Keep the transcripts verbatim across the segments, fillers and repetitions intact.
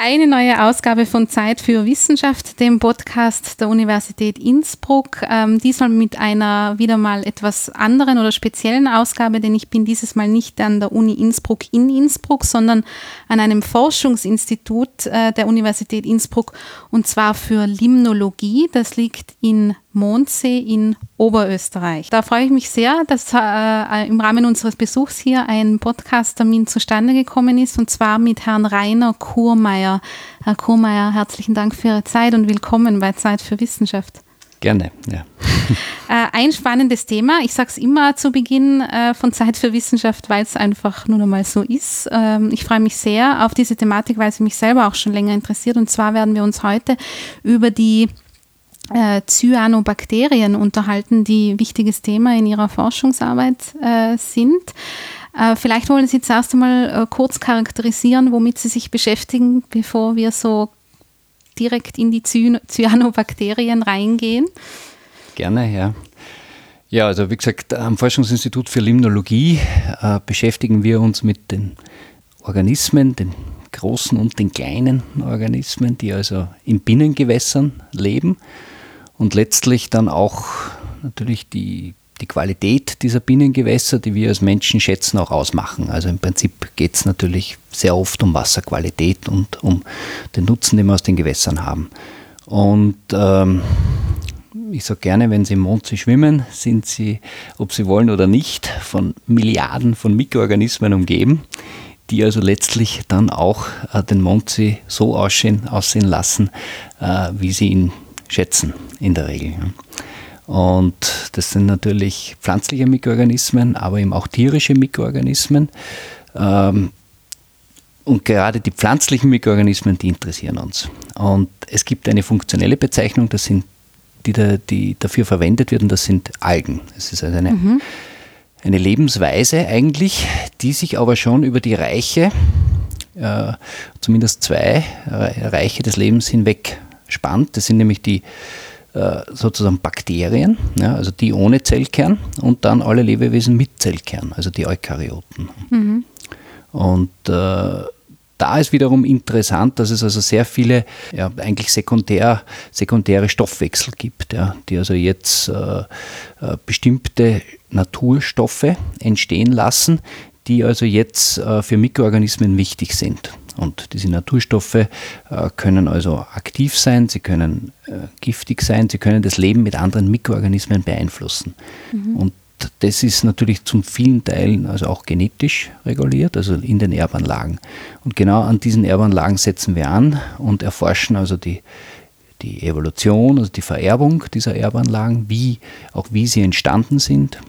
Eine neue Ausgabe von Zeit für Wissenschaft, dem Podcast der Universität Innsbruck. Ähm, diesmal mit einer wieder mal etwas anderen oder speziellen Ausgabe, denn ich bin dieses Mal nicht an der Uni Innsbruck in Innsbruck, sondern an einem Forschungsinstitut äh, der Universität Innsbruck, und zwar für Limnologie. Das liegt in Mondsee in Oberösterreich. Da freue ich mich sehr, dass äh, im Rahmen unseres Besuchs hier ein Podcast-Termin zustande gekommen ist, und zwar mit Herrn Rainer Kurmeier. Herr Kurmeier, herzlichen Dank für Ihre Zeit und willkommen bei Zeit für Wissenschaft. Gerne, ja. Äh, ein spannendes Thema. Ich sage es immer zu Beginn äh, von Zeit für Wissenschaft, weil es einfach nur noch mal so ist. Ähm, ich freue mich sehr auf diese Thematik, weil sie mich selber auch schon länger interessiert. Und zwar werden wir uns heute über die Äh, Cyanobakterien unterhalten, die wichtiges Thema in Ihrer Forschungsarbeit äh, sind. Äh, vielleicht wollen Sie zuerst einmal äh, kurz charakterisieren, womit Sie sich beschäftigen, bevor wir so direkt in die Cy- Cyanobakterien reingehen. Gerne, ja. Ja, also wie gesagt, am Forschungsinstitut für Limnologie äh, beschäftigen wir uns mit den Organismen, den großen und den kleinen Organismen, die also in Binnengewässern leben und letztlich dann auch natürlich die, die Qualität dieser Binnengewässer, die wir als Menschen schätzen, auch ausmachen. Also im Prinzip geht es natürlich sehr oft um Wasserqualität und um den Nutzen, den wir aus den Gewässern haben. Und ähm, ich sage gerne, wenn Sie im Mondsee schwimmen, sind Sie, ob Sie wollen oder nicht, von Milliarden von Mikroorganismen umgeben, die also letztlich dann auch äh, den Mondsee so aussehen, aussehen lassen, äh, wie sie ihn schätzen in der Regel. Ja. Und das sind natürlich pflanzliche Mikroorganismen, aber eben auch tierische Mikroorganismen. Ähm, und gerade die pflanzlichen Mikroorganismen, die interessieren uns. Und es gibt eine funktionelle Bezeichnung, das sind die, da, die dafür verwendet wird, und das sind Algen. Es ist also eine mhm. Eine Lebensweise eigentlich, die sich aber schon über die Reiche, äh, zumindest zwei äh, Reiche des Lebens hinweg spannt. Das sind nämlich die äh, sozusagen Bakterien, ja, also die ohne Zellkern, und dann alle Lebewesen mit Zellkern, also die Eukaryoten. Mhm. Und äh, da ist wiederum interessant, dass es also sehr viele ja, eigentlich sekundär, sekundäre Stoffwechsel gibt, ja, die also jetzt äh, äh, bestimmte Naturstoffe entstehen lassen, die also jetzt äh, für Mikroorganismen wichtig sind. Und diese Naturstoffe äh, können also aktiv sein, sie können äh, giftig sein, sie können das Leben mit anderen Mikroorganismen beeinflussen. Mhm. Und das ist natürlich zum vielen Teilen also auch genetisch reguliert, also in den Erbanlagen. Und genau an diesen Erbanlagen setzen wir an und erforschen also die, die Evolution, also die Vererbung dieser Erbanlagen, wie, auch wie sie entstanden sind.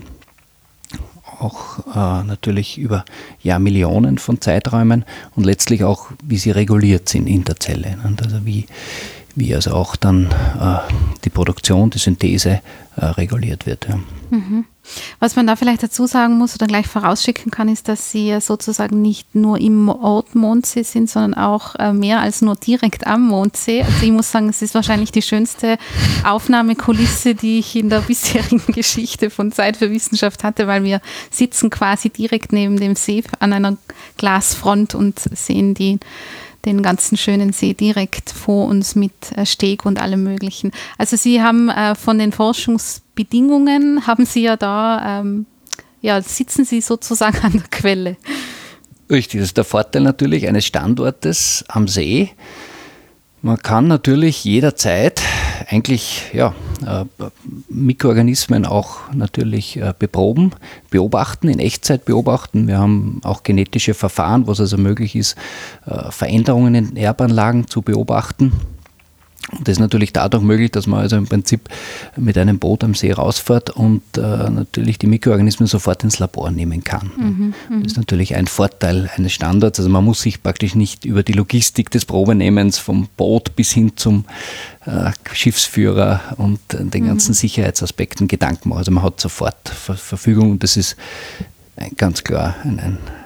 Auch äh, natürlich über Jahrmillionen von Zeiträumen und letztlich auch, wie sie reguliert sind in der Zelle. Und also wie, wie also auch dann äh, die Produktion, die Synthese äh, reguliert wird. Ja. Mhm. Was man da vielleicht dazu sagen muss oder gleich vorausschicken kann, ist, dass Sie sozusagen nicht nur im Ort Mondsee sind, sondern auch mehr als nur direkt am Mondsee. Also ich muss sagen, es ist wahrscheinlich die schönste Aufnahmekulisse, die ich in der bisherigen Geschichte von Zeit für Wissenschaft hatte, weil wir sitzen quasi direkt neben dem See an einer Glasfront und sehen die den ganzen schönen See direkt vor uns mit Steg und allem Möglichen. Also Sie haben äh, von den Forschungsbedingungen, haben Sie ja da, ähm, ja, sitzen Sie sozusagen an der Quelle. Richtig, das ist der Vorteil natürlich eines Standortes am See. Man kann natürlich jederzeit eigentlich ja, äh, Mikroorganismen auch natürlich äh, beproben, beobachten, in Echtzeit beobachten. Wir haben auch genetische Verfahren, wo es also möglich ist, äh, Veränderungen in Erbanlagen zu beobachten. Und das ist natürlich dadurch möglich, dass man also im Prinzip mit einem Boot am See rausfährt und äh, natürlich die Mikroorganismen sofort ins Labor nehmen kann. Mhm, das ist natürlich ein Vorteil eines Standorts. Also man muss sich praktisch nicht über die Logistik des Probenehmens vom Boot bis hin zum äh, Schiffsführer und äh, den ganzen mhm. Sicherheitsaspekten Gedanken machen. Also man hat sofort Ver- Verfügung und das ist ein, ganz klar ein, ein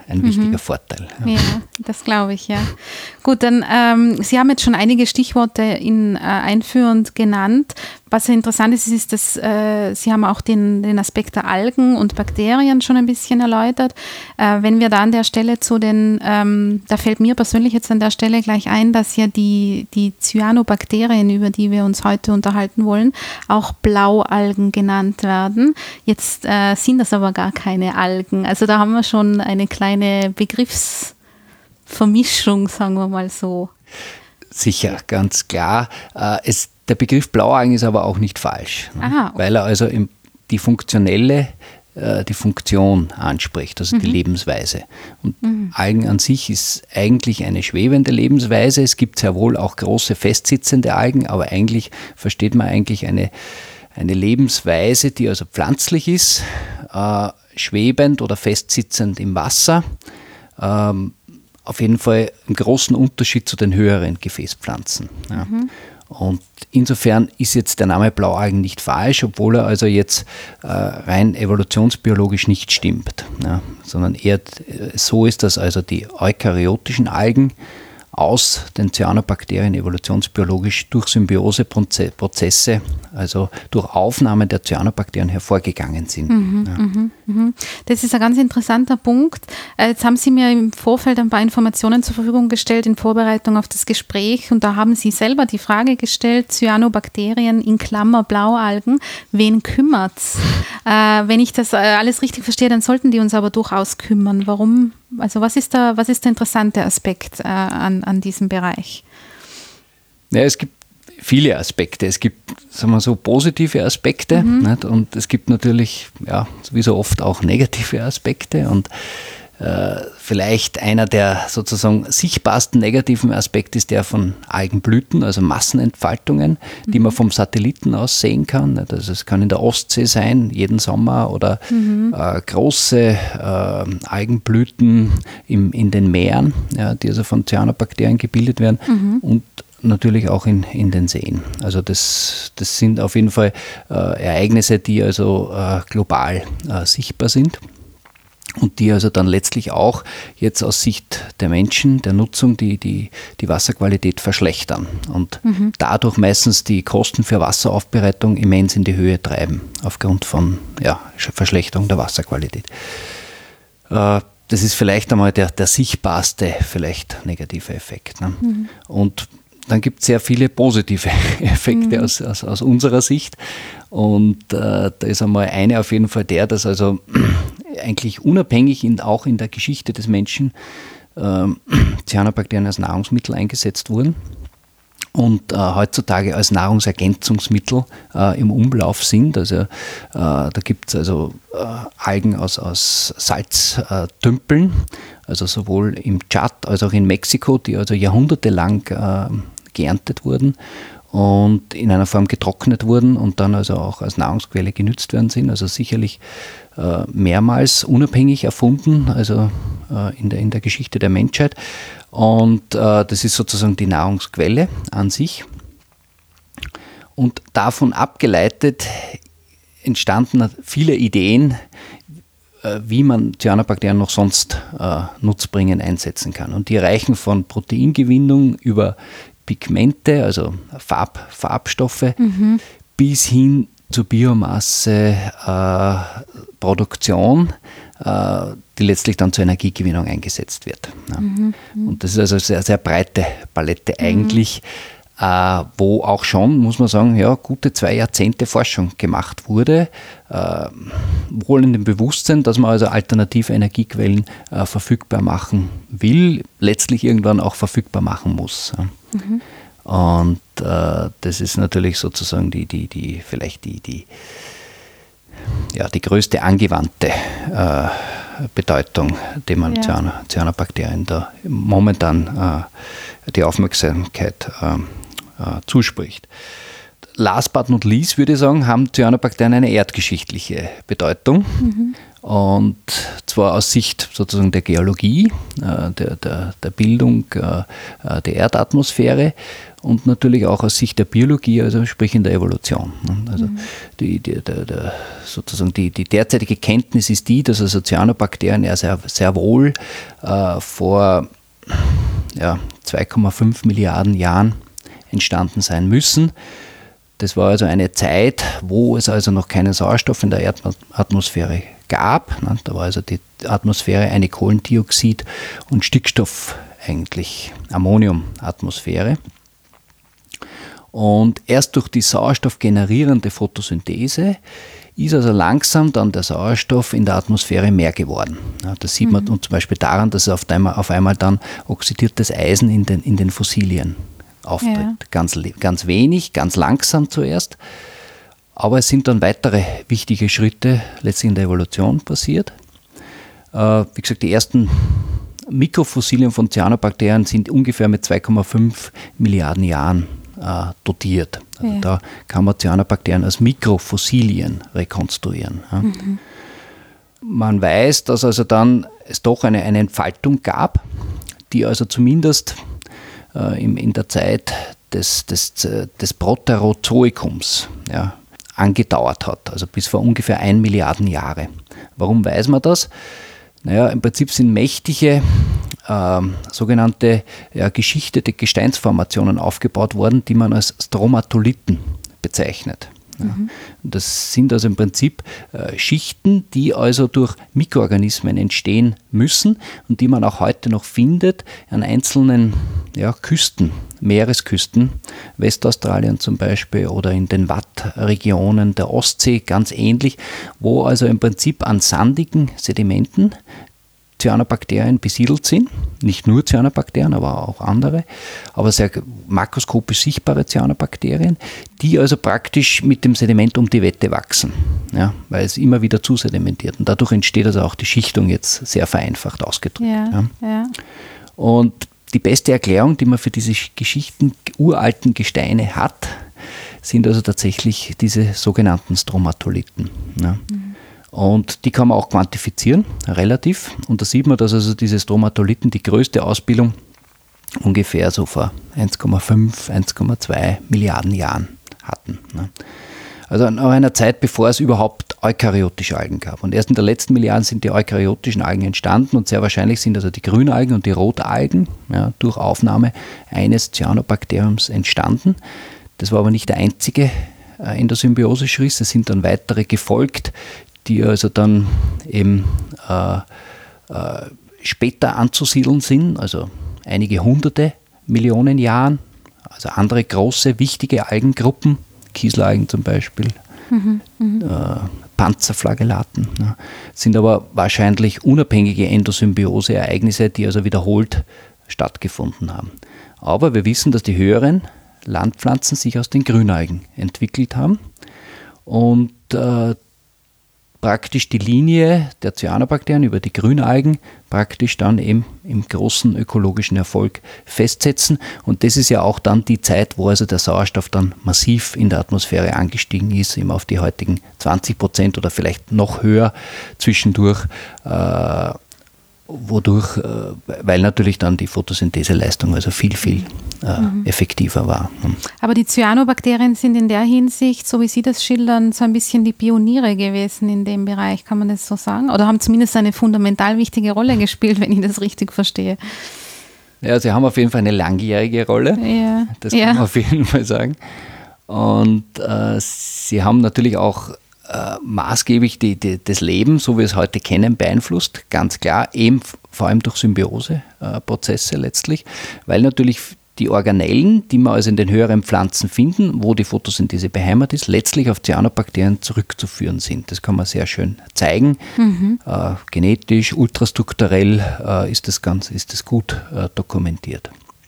ein mhm. wichtiger Vorteil. Ja, ja das glaube ich, ja. Gut, dann, ähm, Sie haben jetzt schon einige Stichworte in, äh, einführend genannt. Was ja interessant ist, ist, dass äh, Sie haben auch den, den Aspekt der Algen und Bakterien schon ein bisschen erläutert. Äh, wenn wir da an der Stelle zu den, ähm, da fällt mir persönlich jetzt an der Stelle gleich ein, dass ja die, die Cyanobakterien, über die wir uns heute unterhalten wollen, auch Blaualgen genannt werden. Jetzt äh, sind das aber gar keine Algen. Also da haben wir schon eine kleine Begriffsvermischung, sagen wir mal so. Sicher, ganz klar. Äh, es Der Begriff Blaualgen ist aber auch nicht falsch, Aha, okay. weil er also im, die funktionelle, äh, die Funktion anspricht, also mhm. die Lebensweise. Und mhm. Algen an sich ist eigentlich eine schwebende Lebensweise. Es gibt sehr wohl auch große festsitzende Algen, aber eigentlich versteht man eigentlich eine, eine Lebensweise, die also pflanzlich ist, äh, schwebend oder festsitzend im Wasser. Ähm, auf jeden Fall einen großen Unterschied zu den höheren Gefäßpflanzen. Ja. Mhm. Und insofern ist jetzt der Name Blaualgen nicht falsch, obwohl er also jetzt äh, rein evolutionsbiologisch nicht stimmt, ja, sondern eher so ist, dass also die eukaryotischen Algen aus den Cyanobakterien evolutionsbiologisch durch Symbioseprozesse, also durch Aufnahme der Cyanobakterien hervorgegangen sind. Mhm, ja. mhm, mhm. Das ist ein ganz interessanter Punkt. Jetzt haben Sie mir im Vorfeld ein paar Informationen zur Verfügung gestellt in Vorbereitung auf das Gespräch und da haben Sie selber die Frage gestellt, Cyanobakterien in Klammer Blaualgen, wen kümmert's? Äh, wenn ich das alles richtig verstehe, dann sollten die uns aber durchaus kümmern. Warum? Also was ist der, was ist der interessante Aspekt äh, an, an diesem Bereich? Ja, es gibt viele Aspekte. Es gibt, sagen wir so, positive Aspekte mhm. nicht? Und es gibt natürlich, ja, wie so oft auch negative Aspekte. Und äh, vielleicht einer der sozusagen sichtbarsten negativen Aspekte ist der von Algenblüten, also Massenentfaltungen, mhm. die man vom Satelliten aus sehen kann. Nicht? Also es kann in der Ostsee sein, jeden Sommer, oder mhm. äh, große äh, Algenblüten im, in den Meeren, ja, die also von Cyanobakterien gebildet werden. Mhm. Und natürlich auch in, in den Seen. Also das, das sind auf jeden Fall äh, Ereignisse, die also äh, global äh, sichtbar sind und die also dann letztlich auch jetzt aus Sicht der Menschen, der Nutzung, die, die, die Wasserqualität verschlechtern und mhm. dadurch meistens die Kosten für Wasseraufbereitung immens in die Höhe treiben, aufgrund von ja, Verschlechterung der Wasserqualität. Äh, das ist vielleicht einmal der, der sichtbarste, vielleicht negative Effekt. Ne? Mhm. Und dann gibt es sehr viele positive Effekte mhm. aus, aus, aus unserer Sicht. Und äh, da ist einmal eine auf jeden Fall der, dass also eigentlich unabhängig in, auch in der Geschichte des Menschen äh, Cyanobakterien als Nahrungsmittel eingesetzt wurden und äh, heutzutage als Nahrungsergänzungsmittel äh, im Umlauf sind. Also äh, da gibt es also äh, Algen aus, aus Salztümpeln, äh, also sowohl im Tschad als auch in Mexiko, die also jahrhundertelang äh, geerntet wurden und in einer Form getrocknet wurden und dann also auch als Nahrungsquelle genützt werden sind. Also sicherlich äh, mehrmals unabhängig erfunden, also äh, in der, in der Geschichte der Menschheit. Und äh, das ist sozusagen die Nahrungsquelle an sich. Und davon abgeleitet entstanden viele Ideen, äh, wie man Cyanobakterien noch sonst äh, nutzbringend einsetzen kann. Und die reichen von Proteingewinnung über Pigmente, also Farb, Farbstoffe, mhm. bis hin zur Biomasse, äh, Produktion, äh, die letztlich dann zur Energiegewinnung eingesetzt wird. Ja. Mhm. Und das ist also eine sehr, sehr breite Palette eigentlich, mhm. äh, wo auch schon, muss man sagen, ja, gute zwei Jahrzehnte Forschung gemacht wurde, äh, wohl in dem Bewusstsein, dass man also alternative Energiequellen äh, verfügbar machen will, letztlich irgendwann auch verfügbar machen muss. Ja. Mhm. Und äh, das ist natürlich sozusagen die, die, die, vielleicht die, die, ja, die größte angewandte äh, Bedeutung, die man ja. Cyanobakterien da momentan äh, die Aufmerksamkeit äh, äh, zuspricht. last but not least würde ich sagen, haben Cyanobakterien eine erdgeschichtliche Bedeutung. Mhm. Und zwar aus Sicht sozusagen der Geologie, äh, der, der, der Bildung äh, der Erdatmosphäre und natürlich auch aus Sicht der Biologie, also sprich in der Evolution. Also mhm. die, die, der, der, sozusagen die, die derzeitige Kenntnis ist die, dass also Cyanobakterien ja sehr, sehr wohl äh, vor ja, zwei Komma fünf Milliarden Jahren entstanden sein müssen. Das war also eine Zeit, wo es also noch keinen Sauerstoff in der Erdatmosphäre gab. Da war also die Atmosphäre eine Kohlendioxid- und Stickstoff, eigentlich Ammoniumatmosphäre. Und erst durch die sauerstoffgenerierende Photosynthese ist also langsam dann der Sauerstoff in der Atmosphäre mehr geworden. Ja, das sieht man mhm. zum Beispiel daran, dass auf einmal, auf einmal dann oxidiertes Eisen in den, in den Fossilien auftritt. Ja. Ganz, ganz wenig, ganz langsam zuerst. Aber es sind dann weitere wichtige Schritte letztlich in der Evolution passiert. Äh, wie gesagt, die ersten Mikrofossilien von Cyanobakterien sind ungefähr mit zwei Komma fünf Milliarden Jahren äh, dotiert. Also ja. Da kann man Cyanobakterien als Mikrofossilien rekonstruieren. Ja. Mhm. Man weiß, dass also dann es doch eine, eine Entfaltung gab, die also zumindest äh, in, in der Zeit des, des, des Proterozoikums, ja, angedauert hat, also bis vor ungefähr ein Milliarden Jahre. Warum weiß man das? Naja, im Prinzip sind mächtige äh, sogenannte ja, geschichtete Gesteinsformationen aufgebaut worden, die man als Stromatolithen bezeichnet. Ja. Mhm. Das sind also im Prinzip äh, Schichten, die also durch Mikroorganismen entstehen müssen und die man auch heute noch findet an einzelnen ja, Küsten, Meeresküsten, Westaustralien zum Beispiel oder in den Wattregionen der Ostsee ganz ähnlich, wo also im Prinzip an sandigen Sedimenten Cyanobakterien besiedelt sind. Nicht nur Cyanobakterien, aber auch andere, aber sehr makroskopisch sichtbare Cyanobakterien, die also praktisch mit dem Sediment um die Wette wachsen, ja, weil es immer wieder zusedimentiert. Und dadurch entsteht also auch die Schichtung jetzt sehr vereinfacht ausgedrückt. Ja, ja. Ja. Und die beste Erklärung, die man für diese Geschichten uralten Gesteine hat, sind also tatsächlich diese sogenannten Stromatolithen. Ja. Mhm. Und die kann man auch quantifizieren, relativ. Und da sieht man, dass also diese Stromatolithen die größte Ausbildung ungefähr so vor eins Komma fünf, eins Komma zwei Milliarden Jahren hatten. Ne. Also nach einer Zeit, bevor es überhaupt eukaryotische Algen gab. Und erst in der letzten Milliarden sind die eukaryotischen Algen entstanden und sehr wahrscheinlich sind also die Grünalgen und die Rotalgen ja, durch Aufnahme eines Cyanobakteriums entstanden. Das war aber nicht der einzige äh, in der Symbiose-Schritt. Es sind dann weitere gefolgt, die also dann eben äh, äh, später anzusiedeln sind, also einige hunderte Millionen Jahren, also andere große, wichtige Algengruppen, Kieselalgen zum Beispiel, mhm, äh, Panzerflagellaten, ja, sind aber wahrscheinlich unabhängige Endosymbiose-Ereignisse, die also wiederholt stattgefunden haben. Aber wir wissen, dass die höheren Landpflanzen sich aus den Grünalgen entwickelt haben und äh, praktisch die Linie der Cyanobakterien über die Grünalgen praktisch dann eben im großen ökologischen Erfolg festsetzen. Und das ist ja auch dann die Zeit, wo also der Sauerstoff dann massiv in der Atmosphäre angestiegen ist, eben auf die heutigen zwanzig Prozent oder vielleicht noch höher zwischendurch, äh, wodurch, äh, weil natürlich dann die Photosyntheseleistung also viel, viel äh, mhm. effektiver war. Aber die Cyanobakterien sind in der Hinsicht, so wie Sie das schildern, so ein bisschen die Pioniere gewesen in dem Bereich, kann man das so sagen? Oder haben zumindest eine fundamental wichtige Rolle gespielt, wenn ich das richtig verstehe? Ja, sie haben auf jeden Fall eine langjährige Rolle, ja. Das kann ja. man auf jeden Fall sagen. Und äh, sie haben natürlich auch Äh, maßgeblich die, die, das Leben, so wie wir es heute kennen, beeinflusst, ganz klar, eben vor allem durch Symbiose-Prozesse äh, letztlich, weil natürlich die Organellen, die man also in den höheren Pflanzen finden, wo die Photosynthese beheimatet ist, letztlich auf Cyanobakterien zurückzuführen sind. Das kann man sehr schön zeigen. Mhm. Äh, genetisch, ultrastrukturell äh, ist das Ganze, ist das gut äh, dokumentiert.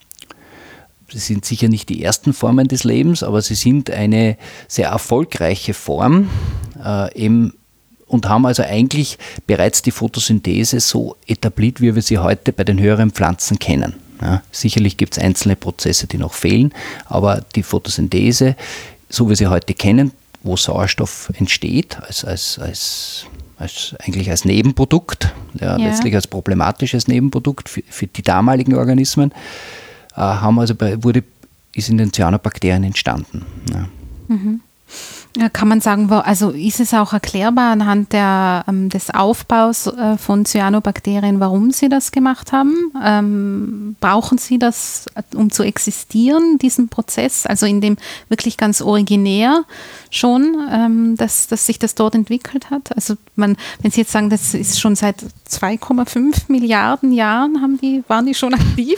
Sie sind sicher nicht die ersten Formen des Lebens, aber sie sind eine sehr erfolgreiche Form äh, eben, und haben also eigentlich bereits die Photosynthese so etabliert, wie wir sie heute bei den höheren Pflanzen kennen. Ja, sicherlich gibt es einzelne Prozesse, die noch fehlen, aber die Photosynthese so wie sie heute kennen, wo Sauerstoff entsteht, als, als, als, als eigentlich als Nebenprodukt, ja, ja. letztlich als problematisches Nebenprodukt für, für die damaligen Organismen, äh, haben also bei, wurde, ist in den Cyanobakterien entstanden. Ja. Mhm. Kann man sagen, also ist es auch erklärbar anhand der, ähm, des Aufbaus äh, von Cyanobakterien, warum sie das gemacht haben? Ähm, brauchen sie das, um zu existieren, diesen Prozess? Also in dem wirklich ganz originär schon, ähm, dass, dass sich das dort entwickelt hat? Also man, wenn Sie jetzt sagen, das ist schon seit zwei Komma fünf Milliarden Jahren, haben die, waren die schon aktiv?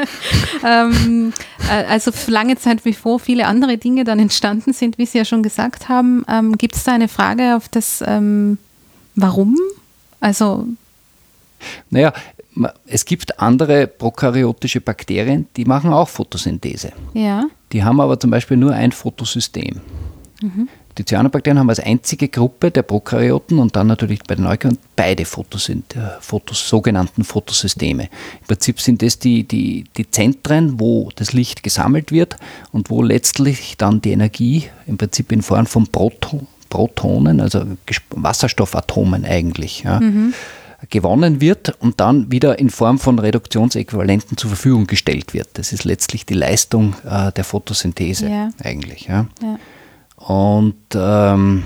ähm, äh, also für lange Zeit, bevor viele andere Dinge dann entstanden sind, wie Sie ja schon gesagt haben, ähm, gibt es da eine Frage auf das ähm, Warum? Also Naja, es gibt andere prokaryotische Bakterien, die machen auch Photosynthese. Ja. Die haben aber zum Beispiel nur ein Photosystem. Mhm. Die Cyanobakterien haben als einzige Gruppe der Prokaryoten und dann natürlich bei den Eukaryoten beide Photosynth- Fotos, sogenannten Photosysteme. Im Prinzip sind das die, die, die Zentren, wo das Licht gesammelt wird und wo letztlich dann die Energie im Prinzip in Form von Proton, Protonen, also Wasserstoffatomen eigentlich, ja, mhm. gewonnen wird und dann wieder in Form von Reduktionsäquivalenten zur Verfügung gestellt wird. Das ist letztlich die Leistung äh, der Photosynthese ja. eigentlich. Ja. Ja. Und, ähm,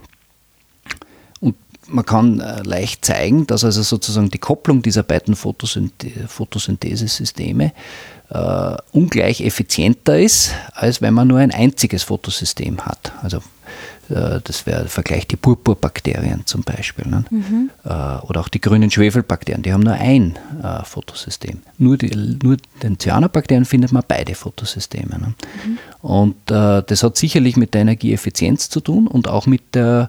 und man kann äh, leicht zeigen, dass also sozusagen die Kopplung dieser beiden Photosynth- Photosynthesesysteme äh, ungleich effizienter ist, als wenn man nur ein einziges Photosystem hat. Also äh, das wäre Vergleich die Purpurbakterien zum Beispiel. Ne? Mhm. Äh, oder auch die grünen Schwefelbakterien, die haben nur ein äh, Photosystem. Nur, die, nur den Cyanobakterien findet man beide Photosysteme. Ne? Mhm. Und äh, das hat sicherlich mit der Energieeffizienz zu tun und auch mit der,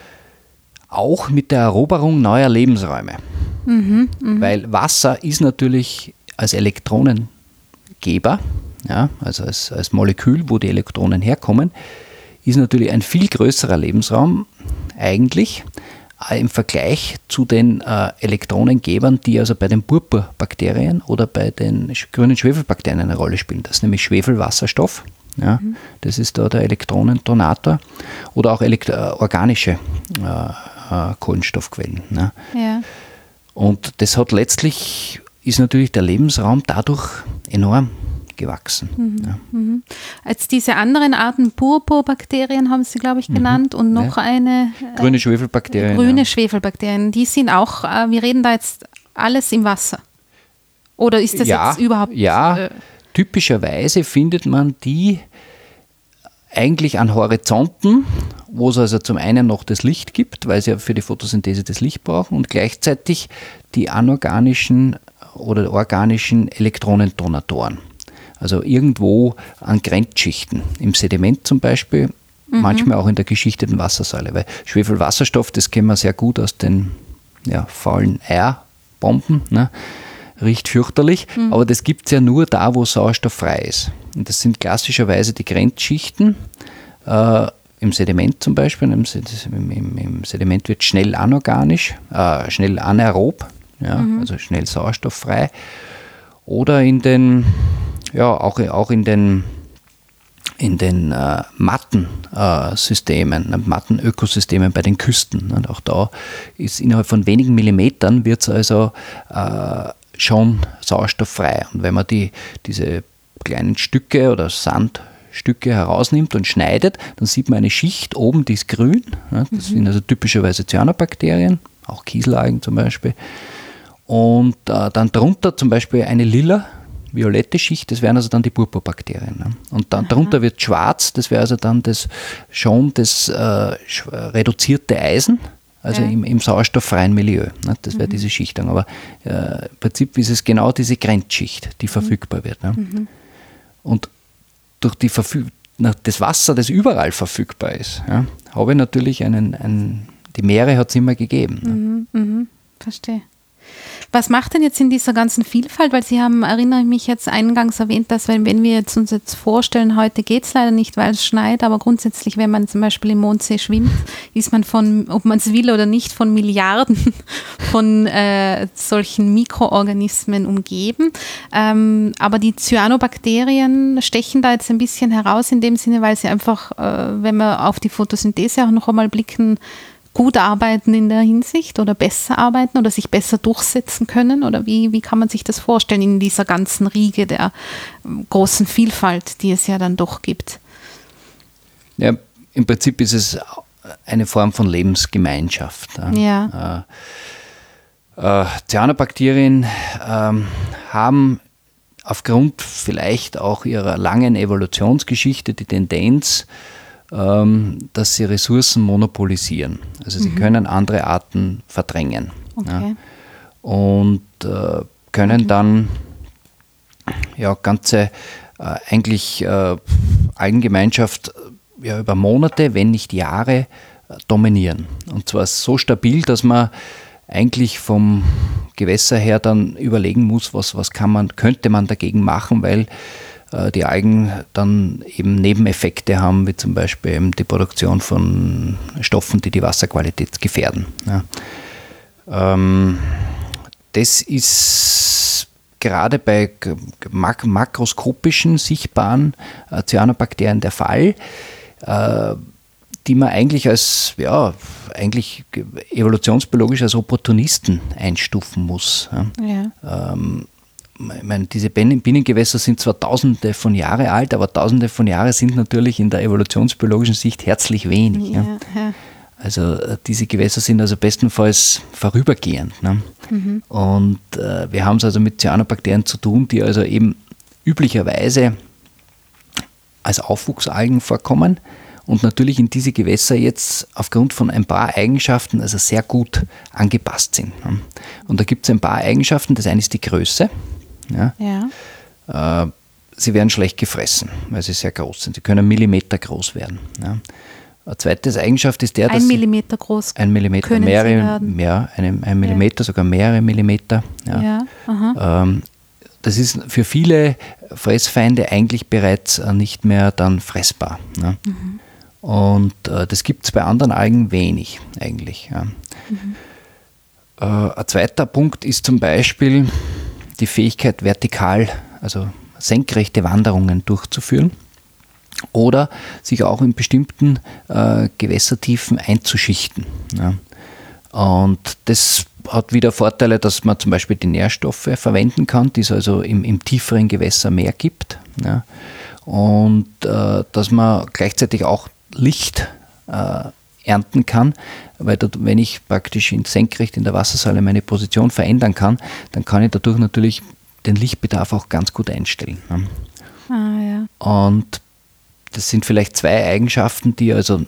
auch mit der Eroberung neuer Lebensräume. Mhm, mh. Weil Wasser ist natürlich als Elektronengeber, ja, also als, als Molekül, wo die Elektronen herkommen, ist natürlich ein viel größerer Lebensraum eigentlich äh, im Vergleich zu den äh, Elektronengebern, die also bei den Purpurbakterien oder bei den sch- grünen Schwefelbakterien eine Rolle spielen. Das ist nämlich Schwefelwasserstoff. Ja, mhm. Das ist da der Elektronendonator oder auch elekt- äh, organische äh, äh, Kohlenstoffquellen. Ne? Ja. Und das hat letztlich, ist natürlich der Lebensraum dadurch enorm gewachsen. Mhm. Ja. Mhm. Als diese anderen Arten Purpurbakterien haben Sie, glaube ich, genannt mhm. und noch ja. eine äh, grüne Schwefelbakterien. Grüne ja. Schwefelbakterien, die sind auch, äh, wir reden da jetzt alles im Wasser. Oder ist das ja, jetzt überhaupt... Ja, äh, typischerweise findet man die eigentlich an Horizonten, wo es also zum einen noch das Licht gibt, weil sie ja für die Photosynthese das Licht brauchen und gleichzeitig die anorganischen oder organischen Elektronendonatoren. Also irgendwo an Grenzschichten, im Sediment zum Beispiel, mhm. manchmal auch in der geschichteten Wassersäule, weil Schwefelwasserstoff, das kennen wir sehr gut aus den ja, faulen Eierbomben, ne? Riecht fürchterlich, mhm. aber das gibt es ja nur da, wo Sauerstoff frei ist. Und das sind klassischerweise die Grenzschichten, äh, im Sediment zum Beispiel, im, im, im Sediment wird schnell anorganisch, äh, schnell anaerob, ja, mhm. also schnell sauerstofffrei, oder in den Ja, auch, auch in den, in den äh, Mattensystemen, äh, Mattenökosystemen bei den Küsten. Und auch da ist innerhalb von wenigen Millimetern wird es also äh, schon sauerstofffrei. Und wenn man die, diese kleinen Stücke oder Sandstücke herausnimmt und schneidet, dann sieht man eine Schicht oben, die ist grün. Ja, das mhm. sind also typischerweise Cyanobakterien, auch Kieselalgen zum Beispiel. Und äh, dann drunter zum Beispiel eine lila, violette Schicht, das wären also dann die Purpurbakterien. Ne? Und dann Aha. darunter wird schwarz, das wäre also dann das schon das äh, reduzierte Eisen, also ja. im, im sauerstofffreien Milieu. Ne? Das wäre mhm. diese Schichtung. Aber äh, im Prinzip ist es genau diese Grenzschicht, die mhm. verfügbar wird. Ne? Mhm. Und durch die Verfüg- das Wasser, das überall verfügbar ist, ja, habe ich natürlich einen, einen, die Meere hat es immer gegeben. Ne? Mhm. Mhm. Verstehe. Was macht denn jetzt in dieser ganzen Vielfalt, weil Sie haben, erinnere ich mich jetzt eingangs erwähnt, dass wenn, wenn wir jetzt uns jetzt vorstellen, heute geht es leider nicht, weil es schneit, aber grundsätzlich, wenn man zum Beispiel im Mondsee schwimmt, ist man von, ob man es will oder nicht, von Milliarden von äh, solchen Mikroorganismen umgeben. Ähm, aber die Cyanobakterien stechen da jetzt ein bisschen heraus in dem Sinne, weil sie einfach, äh, wenn wir auf die Photosynthese auch noch einmal blicken, gut arbeiten in der Hinsicht oder besser arbeiten oder sich besser durchsetzen können? Oder wie, wie kann man sich das vorstellen in dieser ganzen Riege der großen Vielfalt, die es ja dann doch gibt? Ja, im Prinzip ist es eine Form von Lebensgemeinschaft. Ja. Äh, äh, Cyanobakterien ähm, haben aufgrund vielleicht auch ihrer langen Evolutionsgeschichte die Tendenz, dass sie Ressourcen monopolisieren. Also sie mhm. können andere Arten verdrängen. Okay. Ja, und äh, können okay. dann ja, ganze äh, eigentlich äh, Algengemeinschaft ja, über Monate, wenn nicht Jahre, äh, dominieren. Und zwar so stabil, dass man eigentlich vom Gewässer her dann überlegen muss, was, was kann man, könnte man dagegen machen, weil die Algen dann eben Nebeneffekte haben, wie zum Beispiel eben die Produktion von Stoffen, die die Wasserqualität gefährden. Ja. Ähm, das ist gerade bei mak- makroskopischen, sichtbaren äh, Cyanobakterien der Fall, äh, die man eigentlich als, ja, eigentlich evolutionsbiologisch als Opportunisten einstufen muss. Ja. Ja. Ähm, Ich meine, diese Bienengewässer sind zwar tausende von Jahren alt, aber tausende von Jahren sind natürlich in der evolutionsbiologischen Sicht herzlich wenig. Ja, ja. Ja. Also diese Gewässer sind also bestenfalls vorübergehend. Ne? Mhm. Und äh, wir haben es also mit Cyanobakterien zu tun, die also eben üblicherweise als Aufwuchsalgen vorkommen und natürlich in diese Gewässer jetzt aufgrund von ein paar Eigenschaften also sehr gut angepasst sind. Ne? Und da gibt es ein paar Eigenschaften. Das eine ist die Größe. Ja. Ja. Äh, sie werden schlecht gefressen, weil sie sehr groß sind. Sie können Millimeter groß werden. Ja. Eine zweite Eigenschaft ist der, dass ein Millimeter groß ein Millimeter, können mehrere, mehr, ein, ein Millimeter, ja. sogar mehrere Millimeter. Ja. Ja. Aha. Ähm, das ist für viele Fressfeinde eigentlich bereits nicht mehr dann fressbar. Ne? Mhm. Und äh, das gibt es bei anderen Algen wenig eigentlich. Ja. Mhm. Äh, ein zweiter Punkt ist zum Beispiel die Fähigkeit, vertikal, also senkrechte Wanderungen durchzuführen oder sich auch in bestimmten äh, Gewässertiefen einzuschichten. Ja. Und das hat wieder Vorteile, dass man zum Beispiel die Nährstoffe verwenden kann, die es also im, im tieferen Gewässer mehr gibt. Ja. Und äh, dass man gleichzeitig auch Licht äh, ernten kann, weil dort, wenn ich praktisch in senkrecht in der Wassersäule meine Position verändern kann, dann kann ich dadurch natürlich den Lichtbedarf auch ganz gut einstellen. Ne? Ah, ja. Und das sind vielleicht zwei Eigenschaften, die also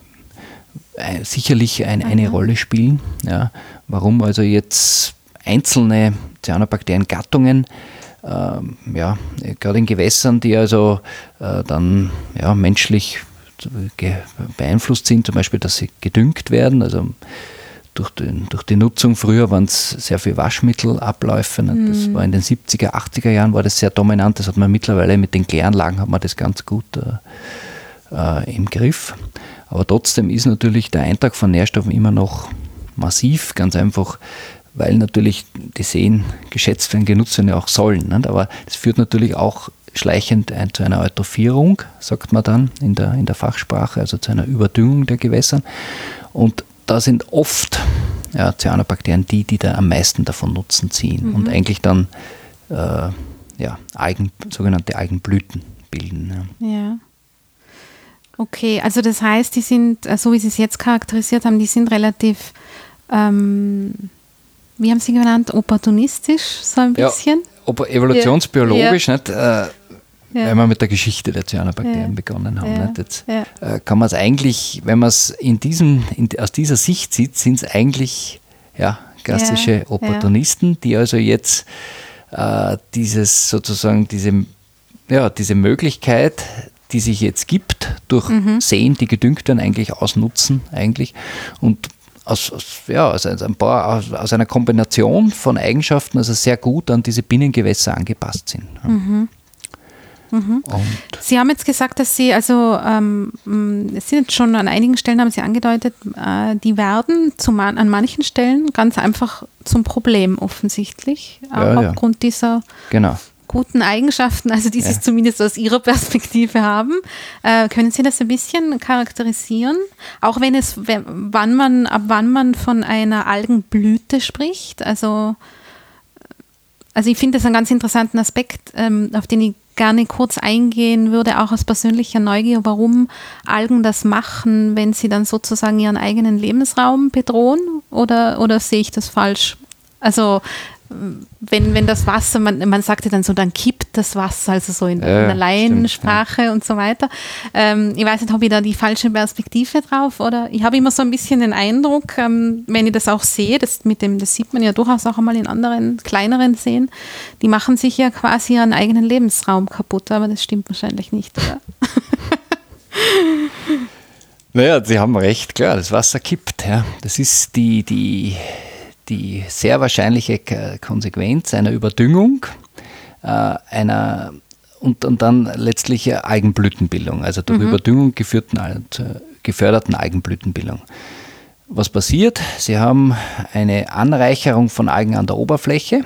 sicherlich ein, eine Rolle spielen. Ja. Warum also jetzt einzelne Cyanobakterien-Gattungen, ähm, ja, gerade in Gewässern, die also äh, dann ja, menschlich beeinflusst sind, zum Beispiel, dass sie gedüngt werden, also durch, den, durch die Nutzung, früher waren es sehr viele Waschmittelabläufe, mhm. das war in den siebziger, achtziger Jahren war das sehr dominant, das hat man mittlerweile mit den Kläranlagen hat man das ganz gut äh, äh, im Griff, aber trotzdem ist natürlich der Eintrag von Nährstoffen immer noch massiv, ganz einfach, weil natürlich die Seen geschätzt werden, genutzt werden ja auch sollen, nicht? Aber das führt natürlich auch schleichend ein, zu einer Eutrophierung, sagt man dann in der, in der Fachsprache, also zu einer Überdüngung der Gewässer. Und da sind oft ja, Cyanobakterien die, die da am meisten davon Nutzen ziehen mhm. und eigentlich dann äh, ja, Algen, sogenannte Algenblüten bilden. Ja. ja. Okay, also das heißt, die sind, so wie Sie es jetzt charakterisiert haben, die sind relativ, ähm, wie haben Sie genannt, opportunistisch, so ein bisschen? Ja, evolutionsbiologisch, ja. nicht? Äh, Ja. Weil wir mit der Geschichte der Cyanobakterien ja. begonnen haben. Ja. Nicht? Jetzt ja. äh, kann man es eigentlich, wenn man es in diesem, in, aus dieser Sicht sieht, sind es eigentlich ja, klassische ja. Opportunisten, ja. die also jetzt äh, dieses sozusagen diese, ja, diese Möglichkeit, die sich jetzt gibt, durch mhm. Seen, die gedüngt werden, eigentlich ausnutzen eigentlich und aus, aus, ja, aus, ein paar, aus, aus einer Kombination von Eigenschaften also sehr gut an diese Binnengewässer angepasst sind. Ja. Mhm. Mhm. Sie haben jetzt gesagt, dass Sie, also ähm, es sind jetzt schon an einigen Stellen, haben Sie angedeutet, äh, die werden zum, an manchen Stellen ganz einfach zum Problem offensichtlich, ja, auch aufgrund ja. dieser genau. guten Eigenschaften, also die Sie ja. zumindest aus Ihrer Perspektive haben. Äh, können Sie das ein bisschen charakterisieren? Auch wenn es, wann man, ab wann man von einer Algenblüte spricht, also, also ich finde das einen ganz interessanten Aspekt, ähm, auf den ich gerne kurz eingehen würde, auch aus persönlicher Neugier, warum Algen das machen, wenn sie dann sozusagen ihren eigenen Lebensraum bedrohen, oder, oder sehe ich das falsch? Also wenn, wenn das Wasser, man, man sagt ja dann so, dann kippt das Wasser, also so in, ja, in der Laiensprache stimmt, ja. und so weiter. Ähm, ich weiß nicht, habe ich da die falsche Perspektive drauf, oder ich habe immer so ein bisschen den Eindruck, ähm, wenn ich das auch sehe, das, mit dem, das sieht man ja durchaus auch einmal in anderen, kleineren Seen, die machen sich ja quasi ihren eigenen Lebensraum kaputt, aber das stimmt wahrscheinlich nicht, oder? Naja, Sie haben recht, klar, das Wasser kippt. Ja. Das ist die, die die sehr wahrscheinliche Konsequenz einer Überdüngung äh, einer, und, und dann letztlich Algenblütenbildung, also durch mhm. Überdüngung geführten, geförderten Algenblütenbildung. Was passiert? Sie haben eine Anreicherung von Algen an der Oberfläche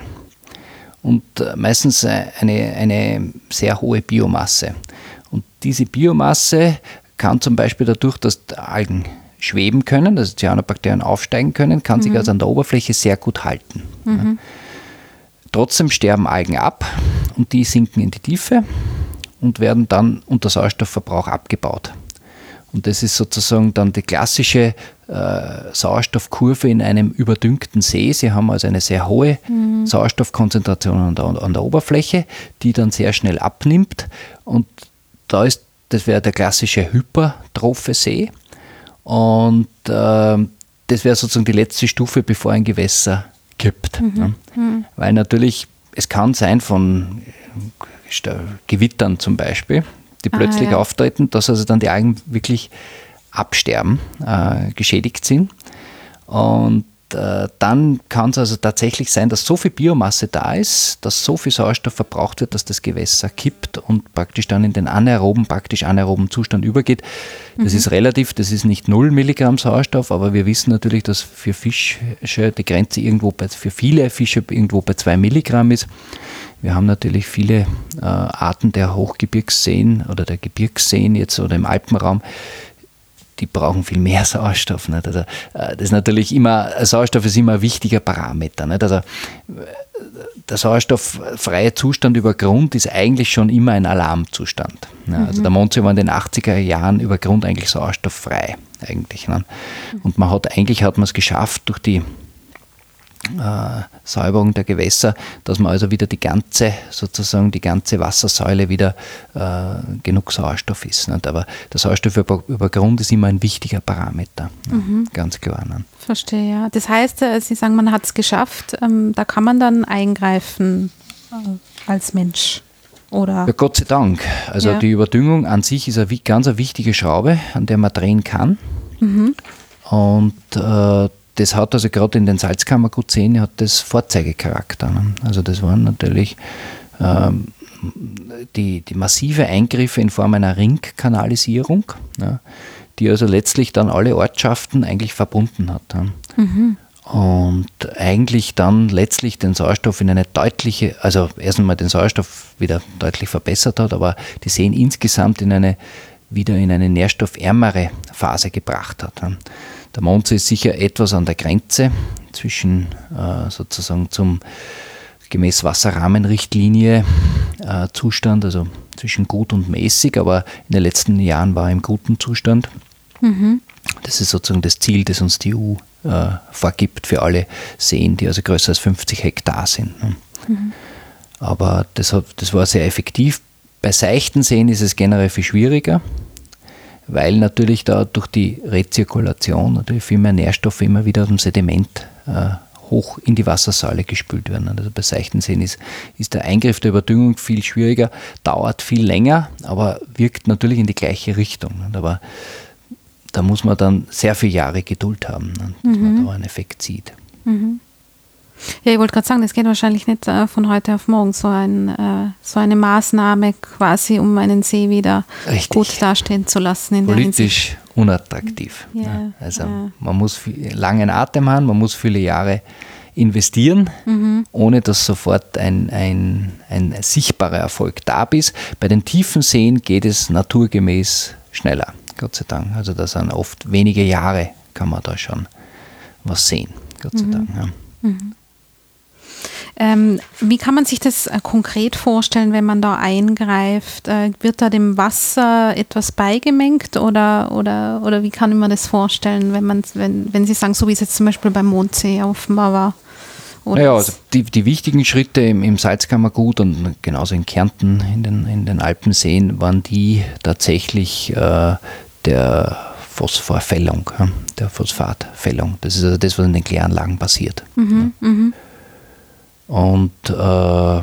und meistens eine, eine sehr hohe Biomasse. Und diese Biomasse kann zum Beispiel dadurch, dass Algen schweben können, also Cyanobakterien aufsteigen können, kann mhm. sich also an der Oberfläche sehr gut halten. Mhm. Ja. Trotzdem sterben Algen ab und die sinken in die Tiefe und werden dann unter Sauerstoffverbrauch abgebaut. Und das ist sozusagen dann die klassische äh, Sauerstoffkurve in einem überdüngten See. Sie haben also eine sehr hohe mhm. Sauerstoffkonzentration an der, an der Oberfläche, die dann sehr schnell abnimmt. Und da ist, das wäre der klassische hypertrophe See. Und äh, das wäre sozusagen die letzte Stufe, bevor ein Gewässer kippt. Mhm. Ja. Mhm. Weil natürlich, es kann sein von Gewittern zum Beispiel, die plötzlich ah, ja. auftreten, dass also dann die Algen wirklich absterben, äh, geschädigt sind. Und äh, dann kann es also tatsächlich sein, dass so viel Biomasse da ist, dass so viel Sauerstoff verbraucht wird, dass das Gewässer kippt und praktisch dann in den anaeroben, praktisch anaeroben Zustand übergeht. Das mhm. ist relativ, das ist nicht null Milligramm Sauerstoff, aber wir wissen natürlich, dass für Fische die Grenze irgendwo bei, für viele Fische irgendwo bei zwei Milligramm ist. Wir haben natürlich viele äh, Arten der Hochgebirgsseen oder der Gebirgsseen jetzt oder im Alpenraum, die brauchen viel mehr Sauerstoff. Nicht? Also, das ist natürlich immer, Sauerstoff ist immer ein wichtiger Parameter. Nicht? Also, der sauerstofffreie Zustand über Grund ist eigentlich schon immer ein Alarmzustand. Ja, also mhm. der Mondsee war in den achtziger Jahren über Grund eigentlich sauerstofffrei. Eigentlich, ne? Und man hat, eigentlich hat man es geschafft durch die Äh, Säuberung der Gewässer, dass man also wieder die ganze, sozusagen die ganze Wassersäule wieder äh, genug Sauerstoff ist. Nicht? Aber der Sauerstoff über, über Grund ist immer ein wichtiger Parameter, mhm. ja, ganz klar. Nicht? Verstehe, ja. Das heißt, Sie sagen, man hat es geschafft, ähm, da kann man dann eingreifen äh, als Mensch, oder? Ja, Gott sei Dank. Also ja. die Überdüngung an sich ist eine ganz eine wichtige Schraube, an der man drehen kann. Mhm. Und äh, das hat also gerade in den Salzkammergutseen hat das Vorzeigecharakter. Ne? Also das waren natürlich ähm, die, die massive Eingriffe in Form einer Ringkanalisierung, ja, die also letztlich dann alle Ortschaften eigentlich verbunden hat. Ja. Mhm. Und eigentlich dann letztlich den Sauerstoff in eine deutliche, also erst einmal den Sauerstoff wieder deutlich verbessert hat, aber die Seen insgesamt in eine, wieder in eine nährstoffärmere Phase gebracht hat. Ja. Der Mondsee ist sicher etwas an der Grenze zwischen äh, sozusagen zum gemäß Wasserrahmenrichtlinie äh, Zustand, also zwischen gut und mäßig, aber in den letzten Jahren war er im guten Zustand. Mhm. Das ist sozusagen das Ziel, das uns die E U äh, vorgibt für alle Seen, die also größer als fünfzig Hektar sind. Ne? Mhm. Aber das, hat, das war sehr effektiv. Bei seichten Seen ist es generell viel schwieriger, weil natürlich da durch die Rezirkulation natürlich viel mehr Nährstoffe immer wieder aus dem Sediment äh, hoch in die Wassersäule gespült werden. Also bei seichten Seen ist, ist der Eingriff der Überdüngung viel schwieriger, dauert viel länger, aber wirkt natürlich in die gleiche Richtung. Aber da muss man dann sehr viele Jahre Geduld haben, ne, dass mhm. man da einen Effekt sieht. Mhm. Ja, ich wollte gerade sagen, das geht wahrscheinlich nicht äh, von heute auf morgen, so, ein, äh, so eine Maßnahme quasi, um einen See wieder Richtig. gut dastehen zu lassen. In Politisch der unattraktiv. Ja, ne? Also ja. man muss viel, langen Atem haben, man muss viele Jahre investieren, mhm. ohne dass sofort ein, ein, ein sichtbarer Erfolg da ist. Bei den tiefen Seen geht es naturgemäß schneller, Gott sei Dank. Also da sind oft wenige Jahre, kann man da schon was sehen, Gott sei mhm. Dank. Ja. Mhm. Ähm, wie kann man sich das äh, konkret vorstellen, wenn man da eingreift? Äh, wird da dem Wasser etwas beigemengt oder, oder, oder wie kann man das vorstellen, wenn, man, wenn, wenn Sie sagen, so wie es jetzt zum Beispiel beim Mondsee offenbar war? Oder naja, also die, die wichtigen Schritte im, im Salzkammergut und genauso in Kärnten, in den, in den Alpenseen, waren die tatsächlich äh, der Phosphorfällung, ja, der Phosphatfällung. Das ist also das, was in den Kläranlagen passiert. Mhm, ja. mhm. Und äh,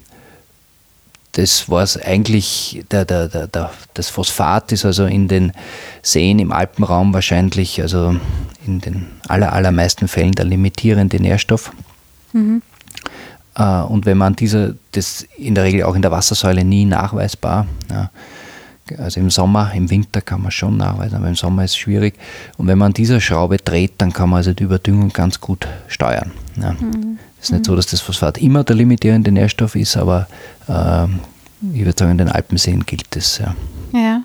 das war es eigentlich, der, der, der, der, das Phosphat ist also in den Seen im Alpenraum wahrscheinlich, also in den aller, allermeisten Fällen der limitierende Nährstoff. Mhm. Äh, und wenn man diese, das in der Regel auch in der Wassersäule nie nachweisbar, ja, also im Sommer, im Winter kann man schon nachweisen, aber im Sommer ist es schwierig. Und wenn man an dieser Schraube dreht, dann kann man also die Überdüngung ganz gut steuern. Ja. Mhm. Es ist nicht so, dass das Phosphat immer der limitierende Nährstoff ist, aber äh, ich würde sagen, in den Alpenseen gilt das. Ja. Ja.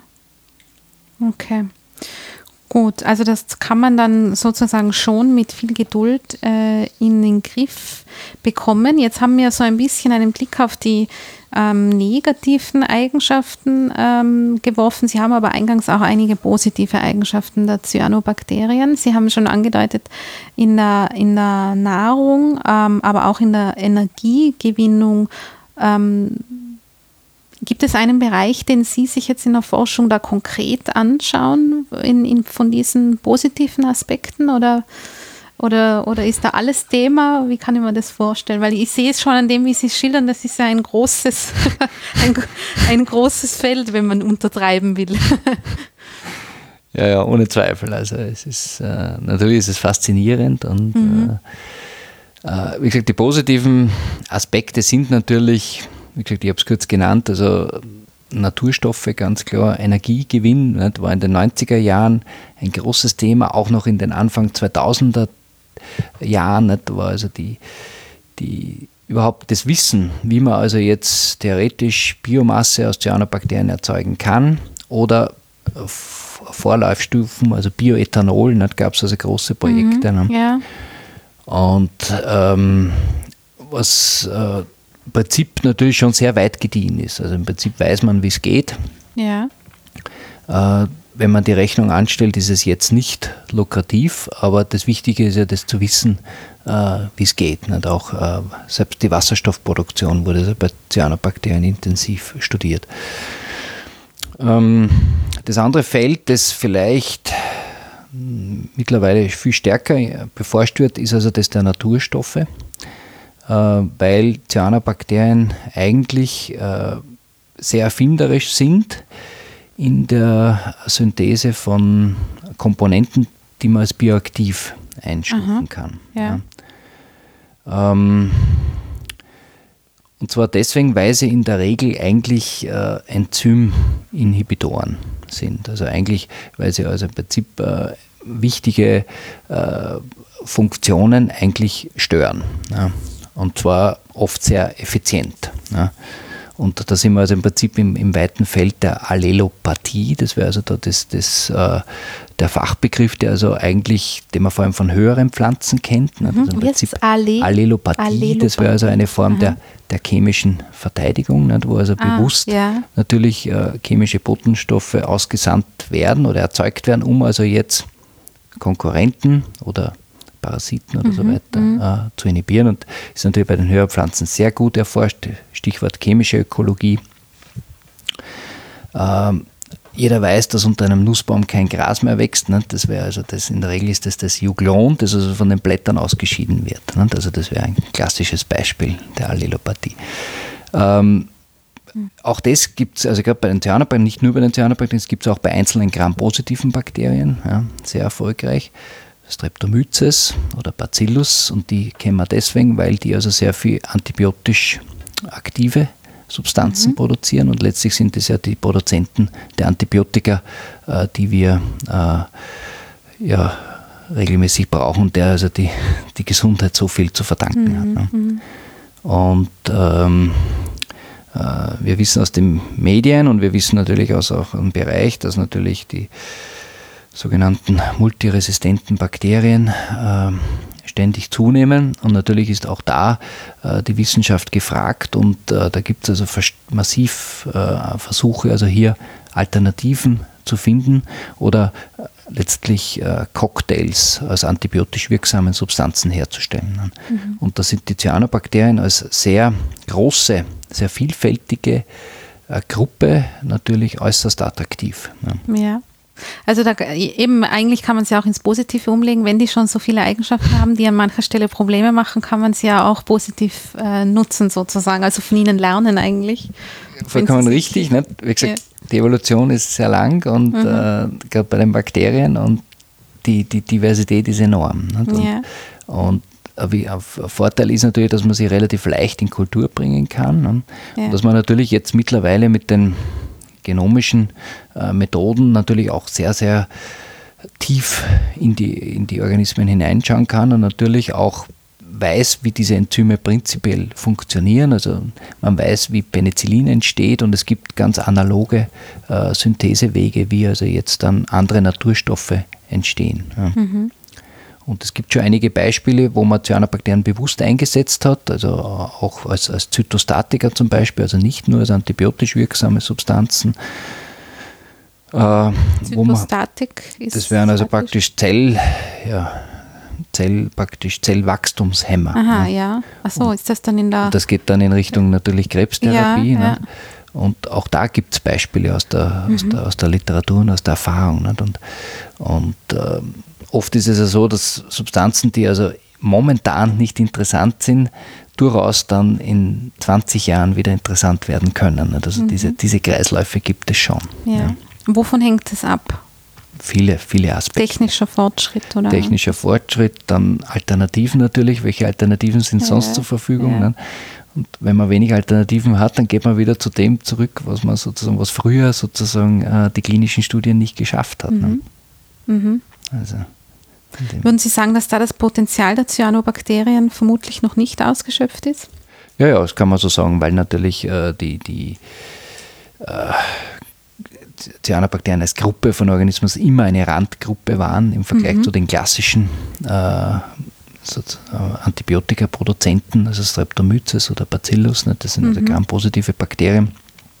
Okay. Gut, also das kann man dann sozusagen schon mit viel Geduld äh, in den Griff bekommen. Jetzt haben wir so ein bisschen einen Blick auf die ähm, negativen Eigenschaften ähm, geworfen. Sie haben aber eingangs auch einige positive Eigenschaften der Cyanobakterien. Sie haben schon angedeutet, in der, in der Nahrung, ähm, aber auch in der Energiegewinnung. Ähm, gibt es einen Bereich, den Sie sich jetzt in der Forschung da konkret anschauen, in, in, von diesen positiven Aspekten oder Oder, oder ist da alles Thema? Wie kann ich mir das vorstellen? Weil ich sehe es schon an dem, wie Sie es schildern, das ist ja ein großes, ein, ein großes Feld, wenn man untertreiben will. Ja, ja, ohne Zweifel. Also es ist, äh, natürlich ist es faszinierend und mhm. äh, wie gesagt, die positiven Aspekte sind natürlich, wie gesagt, ich habe es kurz genannt, also Naturstoffe, ganz klar, Energiegewinn, nicht, war in den neunziger Jahren ein großes Thema, auch noch in den Anfang zweitausender Jahren, nicht, war also die, die überhaupt das Wissen, wie man also jetzt theoretisch Biomasse aus Cyanobakterien erzeugen kann oder Vorlaufstufen, also Bioethanol, nicht, gab es also große Projekte. Mhm, ja. Und ähm, was äh, im Prinzip natürlich schon sehr weit gediehen ist. Also im Prinzip weiß man, wie es geht. Ja. Äh, wenn man die Rechnung anstellt, ist es jetzt nicht lukrativ, aber das Wichtige ist ja, das zu wissen, äh, wie es geht. Nicht? Auch äh, selbst die Wasserstoffproduktion wurde also bei Cyanobakterien intensiv studiert. Ähm, das andere Feld, das vielleicht mittlerweile viel stärker beforscht wird, ist also das der Naturstoffe. Weil Cyanobakterien eigentlich äh, sehr erfinderisch sind in der Synthese von Komponenten, die man als bioaktiv einstufen Aha, kann. Ja. Ja. Ähm, und zwar deswegen, weil sie in der Regel eigentlich äh, Enzyminhibitoren sind. Also eigentlich, weil sie also im Prinzip äh, wichtige äh, Funktionen eigentlich stören. Ja. Und zwar oft sehr effizient. Ja. Und da sind wir also im Prinzip im, im weiten Feld der Allelopathie. Das wäre also da das, das, äh, der Fachbegriff, der also eigentlich, den man vor allem von höheren Pflanzen kennt. Ne? Also im Prinzip Alle- Allelopathie, Allelopathie, das wäre also eine Form der, der chemischen Verteidigung, ne? Wo also ah, bewusst ja. natürlich äh, chemische Botenstoffe ausgesandt werden oder erzeugt werden, um also jetzt Konkurrenten oder Parasiten oder mhm, so weiter mhm. äh, zu inhibieren, und ist natürlich bei den Höherpflanzen sehr gut erforscht, Stichwort chemische Ökologie. Ähm, jeder weiß, dass unter einem Nussbaum kein Gras mehr wächst, ne? Das wäre also das, in der Regel ist das das Juglon, das also von den Blättern ausgeschieden wird, ne? Also das wäre ein klassisches Beispiel der Allelopathie. Ähm, auch das gibt es, also gerade bei den Cyanobakterien, nicht nur bei den Cyanobakterien, es gibt es auch bei einzelnen Gram-positiven Bakterien, ja, sehr erfolgreich. Streptomyces oder Bacillus, und die kennen wir deswegen, weil die also sehr viel antibiotisch aktive Substanzen mhm. produzieren, und letztlich sind es ja die Produzenten der Antibiotika, äh, die wir äh, ja, regelmäßig brauchen, der also die, die Gesundheit so viel zu verdanken mhm. hat. Ne? Mhm. Und ähm, äh, wir wissen aus den Medien und wir wissen natürlich aus auch im Bereich, dass natürlich die sogenannten multiresistenten Bakterien äh, ständig zunehmen, und natürlich ist auch da äh, die Wissenschaft gefragt, und äh, da gibt es also massiv äh, Versuche, also hier Alternativen zu finden oder äh, letztlich äh, Cocktails aus antibiotisch wirksamen Substanzen herzustellen. Mhm. Und da sind die Cyanobakterien als sehr große, sehr vielfältige äh, Gruppe natürlich äußerst attraktiv. Ne? Ja. Also da, eben eigentlich kann man es ja auch ins Positive umlegen, wenn die schon so viele Eigenschaften haben, die an mancher Stelle Probleme machen, kann man es ja auch positiv äh, nutzen sozusagen, also von ihnen lernen eigentlich. Vollkommen richtig, nicht? Wie gesagt, ja. Die Evolution ist sehr lang und mhm. äh, gerade bei den Bakterien, und die, die Diversität ist enorm. Nicht? Und, ja. und ein Vorteil ist natürlich, dass man sie relativ leicht in Kultur bringen kann, ja. und dass man natürlich jetzt mittlerweile mit den genomischen äh, Methoden natürlich auch sehr, sehr tief in die, in die Organismen hineinschauen kann und natürlich auch weiß, wie diese Enzyme prinzipiell funktionieren. Also man weiß, wie Penicillin entsteht, und es gibt ganz analoge äh, Synthesewege, wie also jetzt dann andere Naturstoffe entstehen. Ja. Mhm. Und es gibt schon einige Beispiele, wo man Cyanobakterien bewusst eingesetzt hat, also auch als, als Zytostatika zum Beispiel, also nicht nur als antibiotisch wirksame Substanzen. Äh, Zytostatik man, ist das wären also praktisch Zell, ja, Zell, praktisch Zellwachstumshemmer. Aha, ne? Ja. Achso, ist das dann in der... Und das geht dann in Richtung natürlich Krebstherapie. Ja, ne? Ja. Und auch da gibt es Beispiele aus der, mhm. aus, der, aus der Literatur und aus der Erfahrung. Nicht? Und, und äh, oft ist es ja so, dass Substanzen, die also momentan nicht interessant sind, durchaus dann in zwanzig Jahren wieder interessant werden können. Nicht? Also mhm. diese, diese Kreisläufe gibt es schon. Ja. Ja. Wovon hängt es ab? Viele, viele Aspekte. Technischer Fortschritt, oder? Technischer Fortschritt, dann Alternativen natürlich. Welche Alternativen sind ja, sonst zur Verfügung? Ja. Ne? Und wenn man wenig Alternativen hat, dann geht man wieder zu dem zurück, was man sozusagen, was früher sozusagen äh, die klinischen Studien nicht geschafft hat. Mhm. Ne? Mhm. Also, würden Sie sagen, dass da das Potenzial der Cyanobakterien vermutlich noch nicht ausgeschöpft ist? Ja, ja, das kann man so sagen, weil natürlich äh, die, die äh, Cyanobakterien als Gruppe von Organismen immer eine Randgruppe waren im Vergleich mhm. zu den klassischen äh, so, äh, Antibiotikaproduzenten, also Streptomyces oder Bacillus, ne, das sind mhm. also Gram-positive Bakterien,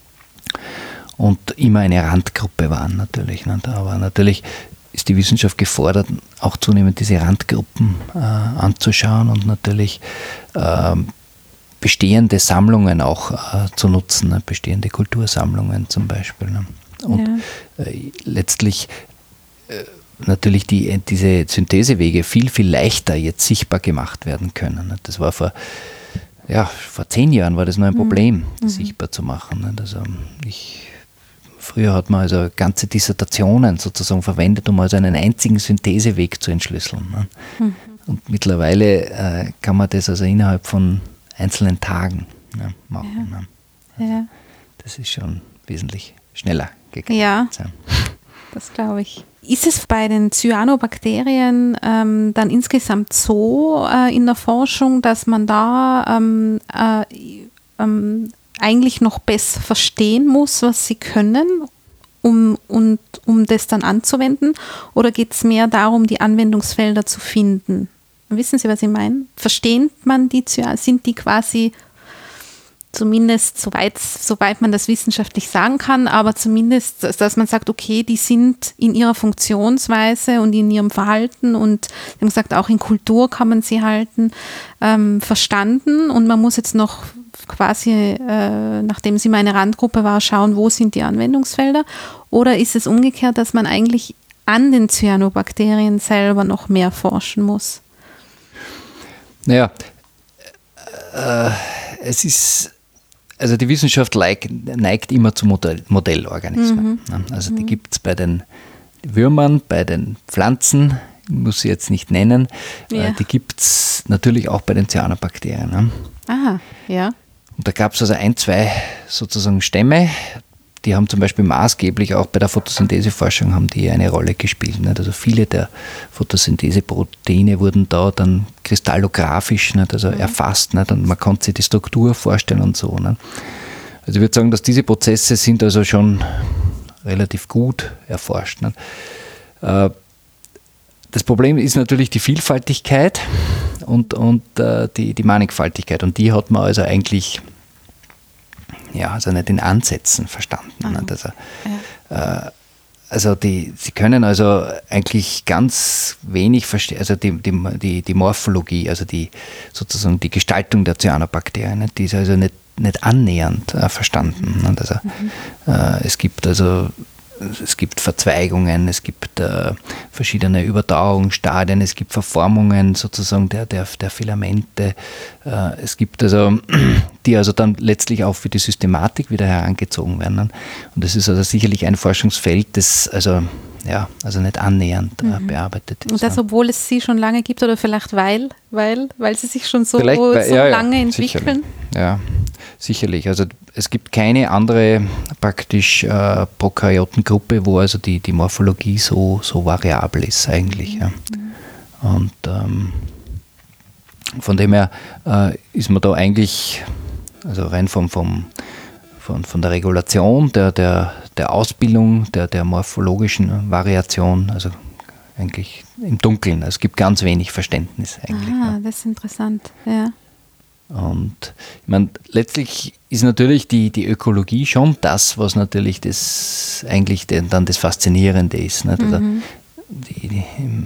und immer eine Randgruppe waren natürlich. Ne, aber natürlich ist die Wissenschaft gefordert, auch zunehmend diese Randgruppen äh, anzuschauen und natürlich äh, bestehende Sammlungen auch äh, zu nutzen, ne, bestehende Kultursammlungen zum Beispiel. Ne. Und ja. äh, letztlich äh, natürlich die, diese Synthesewege viel, viel leichter jetzt sichtbar gemacht werden können. Das war vor, ja, vor zehn Jahren war das noch ein Problem, mhm. das sichtbar zu machen. Also ich, früher hat man also ganze Dissertationen sozusagen verwendet, um also einen einzigen Syntheseweg zu entschlüsseln. Mhm. Und mittlerweile äh, kann man das also innerhalb von einzelnen Tagen ja, machen. Ja. Ja. Das ist schon wesentlich schneller gegangen. Ja, das glaube ich. Ist es bei den Cyanobakterien ähm, dann insgesamt so äh, in der Forschung, dass man da ähm, äh, ähm, eigentlich noch besser verstehen muss, was sie können, um, und, um das dann anzuwenden? Oder geht es mehr darum, die Anwendungsfelder zu finden? Wissen Sie, was ich meine? Versteht man die, sind die quasi zumindest, soweit, soweit man das wissenschaftlich sagen kann, aber zumindest, dass man sagt, okay, die sind in ihrer Funktionsweise und in ihrem Verhalten und, Sie haben gesagt, auch in Kultur kann man sie halten, ähm, verstanden, und man muss jetzt noch quasi, äh, nachdem sie meine Randgruppe war, schauen, wo sind die Anwendungsfelder, oder ist es umgekehrt, dass man eigentlich an den Cyanobakterien selber noch mehr forschen muss? Naja, äh, es ist also die Wissenschaft neigt, neigt immer zu Modell, Modellorganismen. Mhm. Also die gibt es bei den Würmern, bei den Pflanzen, ich muss sie jetzt nicht nennen, ja. Die gibt es natürlich auch bei den Cyanobakterien. Ne? Aha, ja. Und da gab es also ein, zwei sozusagen Stämme, die haben zum Beispiel maßgeblich auch bei der Photosyntheseforschung haben die eine Rolle gespielt. Nicht? Also viele der Photosyntheseproteine wurden da dann kristallographisch nicht? Also mhm. erfasst, nicht? Und man konnte sich die Struktur vorstellen und so. Nicht? Also ich würde sagen, dass diese Prozesse sind also schon relativ gut erforscht. Nicht? Das Problem ist natürlich die Vielfaltigkeit und, und die, die Mannigfaltigkeit. Und die hat man also eigentlich ja, also nicht in Ansätzen verstanden. Nicht? Also, ja. äh, also die, sie können also eigentlich ganz wenig verstehen, also die, die, die, die Morphologie, also die sozusagen die Gestaltung der Cyanobakterien, nicht? Die ist also nicht, nicht annähernd äh, verstanden. Nicht? Also, mhm. äh, es gibt also Es gibt Verzweigungen, es gibt äh, verschiedene Überdauerungsstadien, es gibt Verformungen sozusagen der, der, der Filamente. Äh, es gibt also, die also dann letztlich auch für die Systematik wieder herangezogen werden. Und das ist also sicherlich ein Forschungsfeld, das also, ja, also nicht annähernd äh, mhm. bearbeitet ist. Und das, obwohl es sie schon lange gibt oder vielleicht weil, weil, weil sie sich schon so, weil, so ja, lange ja, entwickeln? Sicherlich. Ja, sicherlich. Also es gibt keine andere praktisch äh, Prokaryotengruppe, wo also die, die Morphologie so, so variabel ist eigentlich. Ja. Und ähm, von dem her äh, ist man da eigentlich, also rein vom, vom, von, von der Regulation, der, der, der Ausbildung, der, der morphologischen Variation, also eigentlich im Dunkeln. Es gibt ganz wenig Verständnis eigentlich. Ah, ja. Das ist interessant, ja. Und ich meine, letztlich ist natürlich die, die Ökologie schon das, was natürlich das eigentlich den, dann das Faszinierende ist. Nicht? Also mhm. die, die,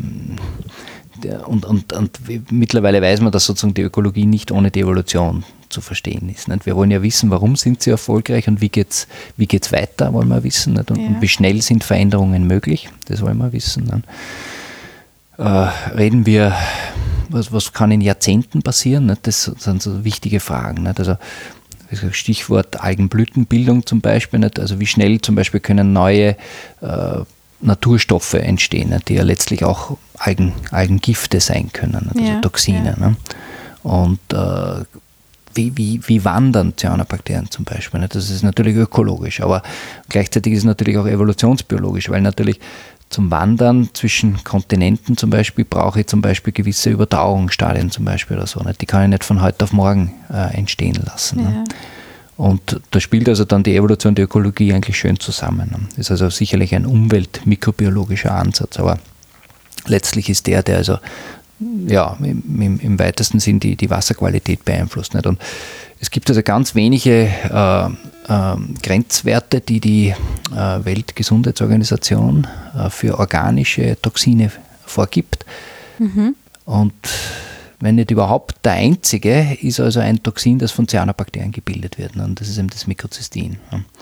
der, und, und, und mittlerweile weiß man, dass sozusagen die Ökologie nicht ohne die Evolution zu verstehen ist. Nicht? Wir wollen ja wissen, warum sind sie erfolgreich und wie geht es wie geht's weiter, wollen wir wissen. Nicht? Und, ja. und wie schnell sind Veränderungen möglich, das wollen wir wissen. Äh, reden wir Was, was kann in Jahrzehnten passieren? Nicht? Das sind so wichtige Fragen. Nicht? Also Stichwort Algenblütenbildung zum Beispiel. Nicht? Also wie schnell zum Beispiel können neue äh, Naturstoffe entstehen, nicht? Die ja letztlich auch Algen, Algengifte sein können, nicht? Also ja, Toxine. Ja. Nicht? Und äh, wie, wie, wie wandern Cyanobakterien zum Beispiel? Nicht? Das ist natürlich ökologisch, aber gleichzeitig ist es natürlich auch evolutionsbiologisch, weil natürlich zum Wandern zwischen Kontinenten zum Beispiel brauche ich zum Beispiel gewisse Überdauerungsstadien zum Beispiel oder so. Nicht? Die kann ich nicht von heute auf morgen äh, entstehen lassen. Ja. Ne? Und da spielt also dann die Evolution und die Ökologie eigentlich schön zusammen. Ne? Das ist also sicherlich ein umweltmikrobiologischer Ansatz, aber letztlich ist der, der also ja, im, im weitesten Sinn die, die Wasserqualität beeinflusst. Nicht? Und es gibt also ganz wenige äh, äh, Grenzwerte, die die äh, Weltgesundheitsorganisation äh, für organische Toxine vorgibt. Mhm. Und wenn nicht überhaupt der einzige, ist also ein Toxin, das von Cyanobakterien gebildet wird. Und das ist eben das Mycocystin.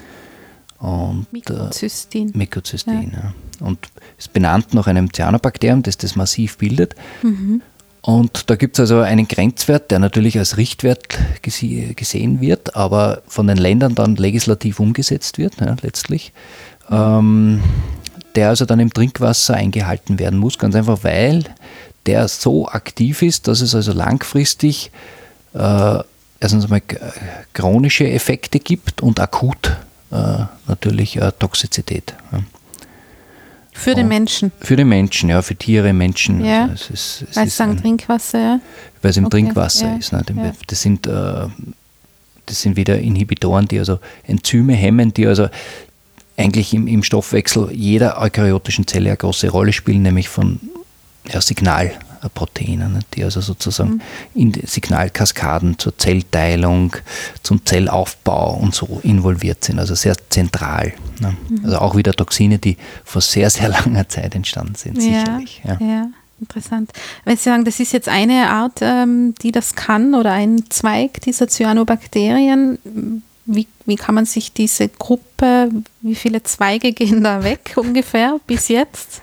Und, Mycocystin. Äh, Mycocystin, ja. Ja. Und ist benannt nach einem Cyanobakterium, das das massiv bildet. Mhm. Und da gibt es also einen Grenzwert, der natürlich als Richtwert gese- gesehen wird, aber von den Ländern dann legislativ umgesetzt wird, ja, letztlich, ähm, der also dann im Trinkwasser eingehalten werden muss, ganz einfach, weil der so aktiv ist, dass es also langfristig äh, erstens einmal chronische Effekte gibt und akut äh, natürlich äh, Toxizität. Ja. Für und den Menschen? Für den Menschen, ja, für Tiere, Menschen. Ja. Also es ist, es weil es sagen Trinkwasser, ja? Weil es im okay. Trinkwasser ja. ist. Ne? Ja. Das sind, äh, das sind wieder Inhibitoren, die also Enzyme hemmen, die also eigentlich im, im Stoffwechsel jeder eukaryotischen Zelle eine große Rolle spielen, nämlich von ja, Signalproteinen, die also sozusagen mhm. in die Signalkaskaden zur Zellteilung, zum Zellaufbau und so involviert sind, also sehr zentral. Ne? Mhm. Also auch wieder Toxine, die vor sehr, sehr langer Zeit entstanden sind, ja, sicherlich. Ja. ja, interessant. Wenn Sie sagen, das ist jetzt eine Art, ähm, die das kann oder ein Zweig dieser Cyanobakterien, wie, wie kann man sich diese Gruppe, wie viele Zweige gehen da weg ungefähr bis jetzt?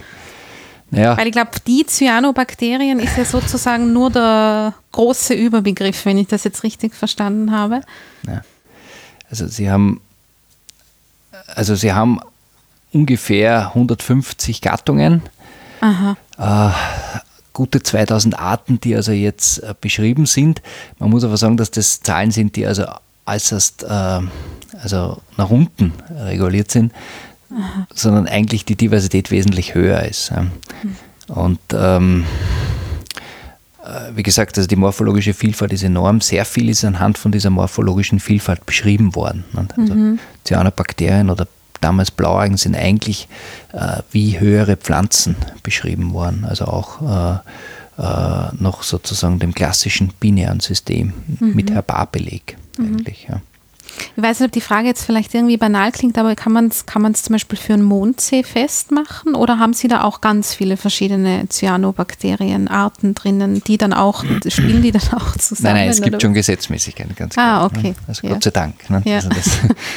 Ja. Weil ich glaube, die Cyanobakterien ist ja sozusagen nur der große Überbegriff, wenn ich das jetzt richtig verstanden habe. Ja. Also sie haben, also sie haben ungefähr hundertfünfzig Gattungen, äh, gute zweitausend Arten, die also jetzt äh, beschrieben sind. Man muss aber sagen, dass das Zahlen sind, die also äußerst äh, also nach unten reguliert sind, Aha. sondern eigentlich die Diversität wesentlich höher ist. Ja. Mhm. Und ähm, wie gesagt, also die morphologische Vielfalt ist enorm. Sehr viel ist anhand von dieser morphologischen Vielfalt beschrieben worden. Also mhm. Cyanobakterien oder damals Blaualgen sind eigentlich äh, wie höhere Pflanzen beschrieben worden. Also auch äh, äh, noch sozusagen dem klassischen binären System mhm. mit Herbarbeleg mhm. eigentlich. Ja. Ich weiß nicht, ob die Frage jetzt vielleicht irgendwie banal klingt, aber kann man es kann man es zum Beispiel für einen Mondsee festmachen oder haben Sie da auch ganz viele verschiedene Cyanobakterienarten drinnen, die dann auch, spielen die dann auch zusammen? Nein, nein, es gibt oder? schon Gesetzmäßigkeiten, ganz klar. Ah, okay. Ne? Also ja. Gott sei Dank. Ne? Ja. Also das,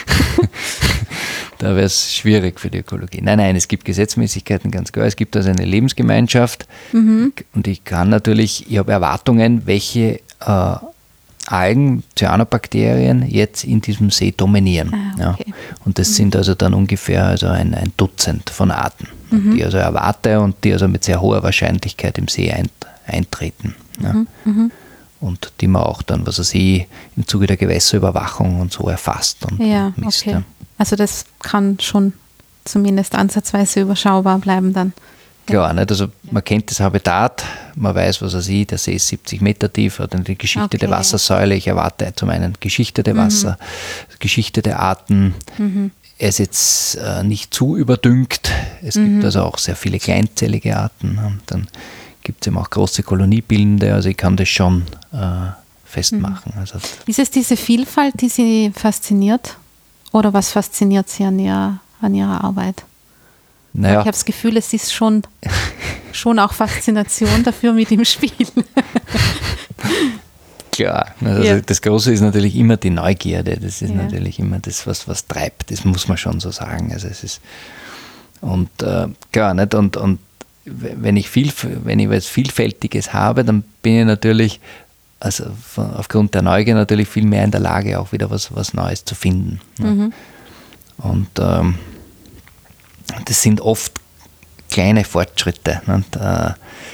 da wäre es schwierig für die Ökologie. Nein, nein, es gibt Gesetzmäßigkeiten, ganz klar. Es gibt also eine Lebensgemeinschaft mhm. und ich kann natürlich, ich habe Erwartungen, welche äh, Algen, Cyanobakterien jetzt in diesem See dominieren. Ah, okay. ja. Und das mhm. sind also dann ungefähr also ein, ein Dutzend von Arten, mhm. die also erwarte und die also mit sehr hoher Wahrscheinlichkeit im See ein, eintreten. Ja. Mhm. Mhm. Und die man auch dann, was weiß ich, im Zuge der Gewässerüberwachung und so erfasst und, ja, und misst. Okay. Ja. Also das kann schon zumindest ansatzweise überschaubar bleiben dann. Klar, nicht? Also man kennt das Habitat, man weiß, was er sieht, der See ist siebzig Meter tief, hat eine geschichtete okay. Wassersäule. Ich erwarte zum einen geschichtete Wasser, mhm. geschichtete Arten. Mhm. Er ist jetzt äh, nicht zu überdüngt. Es mhm. gibt also auch sehr viele kleinzellige Arten. Und dann gibt es eben auch große koloniebildende, also ich kann das schon äh, festmachen. Mhm. Also ist es diese Vielfalt, die Sie fasziniert? Oder was fasziniert Sie an Ihrer, an Ihrer Arbeit? Naja. Ich habe das Gefühl, es ist schon, schon auch Faszination dafür mit im Spiel. Klar, also ja. das Große ist natürlich immer die Neugierde, das ist ja. natürlich immer das, was, was treibt, das muss man schon so sagen. Also es ist, und äh, klar, nicht? Und, und wenn ich viel, wenn ich was Vielfältiges habe, dann bin ich natürlich, also von, aufgrund der Neugier natürlich viel mehr in der Lage, auch wieder was, was Neues zu finden. Mhm. Und ähm, das sind oft kleine Fortschritte. Und, äh,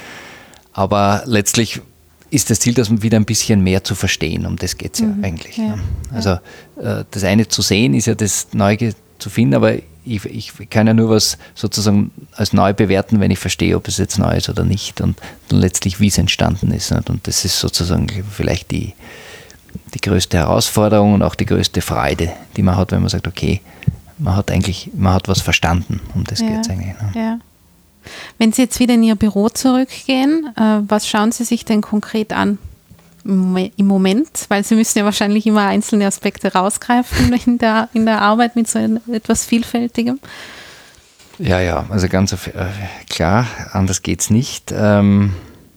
aber letztlich ist das Ziel, dass man wieder ein bisschen mehr zu verstehen. Um das geht es mhm. ja eigentlich. Ja. Also äh, das eine zu sehen ist ja das Neugier zu finden, aber ich, ich kann ja nur was sozusagen als neu bewerten, wenn ich verstehe, ob es jetzt neu ist oder nicht und dann letztlich, wie es entstanden ist. Nicht? Und das ist sozusagen vielleicht die, die größte Herausforderung und auch die größte Freude, die man hat, wenn man sagt, okay, man hat eigentlich, man hat was verstanden, um das ja, geht es eigentlich. Ne? Ja. Wenn Sie jetzt wieder in Ihr Büro zurückgehen, äh, was schauen Sie sich denn konkret an im Moment? Weil Sie müssen ja wahrscheinlich immer einzelne Aspekte rausgreifen in der, in der Arbeit mit so etwas Vielfältigem. Ja, ja, also ganz äh, klar, anders geht es nicht. Ähm,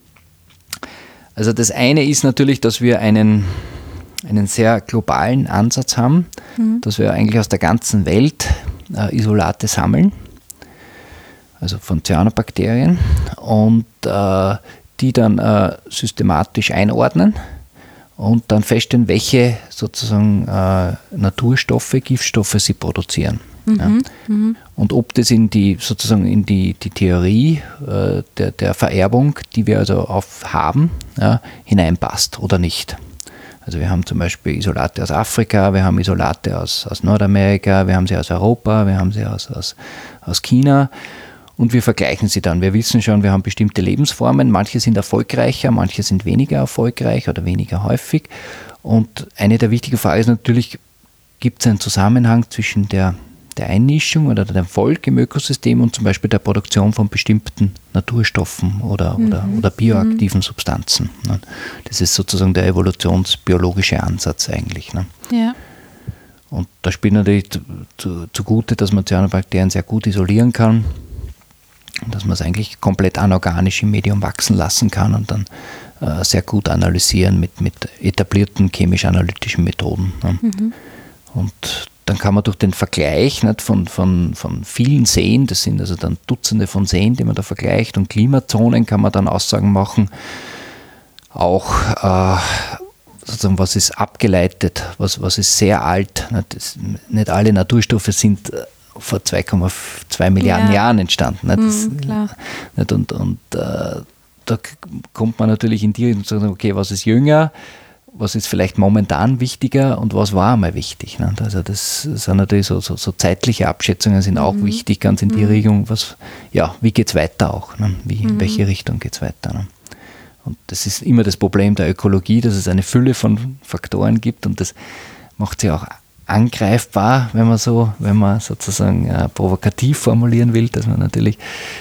also das eine ist natürlich, dass wir einen einen sehr globalen Ansatz haben, mhm. dass wir eigentlich aus der ganzen Welt äh, Isolate sammeln, also von Cyanobakterien, und äh, die dann äh, systematisch einordnen und dann feststellen, welche sozusagen äh, Naturstoffe, Giftstoffe sie produzieren. Mhm. Ja. Mhm. Und ob das in die sozusagen in die, die Theorie äh, der, der Vererbung, die wir also auf haben, ja, hineinpasst oder nicht. Also wir haben zum Beispiel Isolate aus Afrika, wir haben Isolate aus, aus Nordamerika, wir haben sie aus Europa, wir haben sie aus, aus, aus China und wir vergleichen sie dann. Wir wissen schon, wir haben bestimmte Lebensformen, manche sind erfolgreicher, manche sind weniger erfolgreich oder weniger häufig. Und eine der wichtigen Fragen ist natürlich, gibt es einen Zusammenhang zwischen der, der Einnischung oder dem Erfolg im Ökosystem und zum Beispiel der Produktion von bestimmten Naturstoffen oder, mhm. oder, oder bioaktiven mhm. Substanzen. Ne? Das ist sozusagen der evolutionsbiologische Ansatz eigentlich. Ne? Ja. Und da spielt natürlich zu, zugute, dass man Cyanobakterien sehr gut isolieren kann, dass man es eigentlich komplett anorganisch im Medium wachsen lassen kann und dann äh, sehr gut analysieren mit, mit etablierten chemisch-analytischen Methoden. Ne? Mhm. Und dann kann man durch den Vergleich nicht, von, von, von vielen Seen, das sind also dann Dutzende von Seen, die man da vergleicht, und Klimazonen kann man dann Aussagen machen, auch äh, sozusagen, was ist abgeleitet, was, was ist sehr alt. Das, nicht alle Naturstoffe sind vor zwei Komma zwei Milliarden ja. Jahren entstanden. Das, mm, klar. Und, und äh, da kommt man natürlich in die Richtung zu sagen, okay, was ist jünger, was ist vielleicht momentan wichtiger und was war einmal wichtig. Ne? Also das sind natürlich so, so, so zeitliche Abschätzungen sind auch mhm. wichtig, ganz in die mhm. Richtung, was, ja, wie geht es weiter auch, ne? wie, in mhm. welche Richtung geht es weiter. Ne? Und das ist immer das Problem der Ökologie, dass es eine Fülle von Faktoren gibt und das macht sie auch angreifbar, wenn man so, wenn man sozusagen äh, provokativ formulieren will, dass man natürlich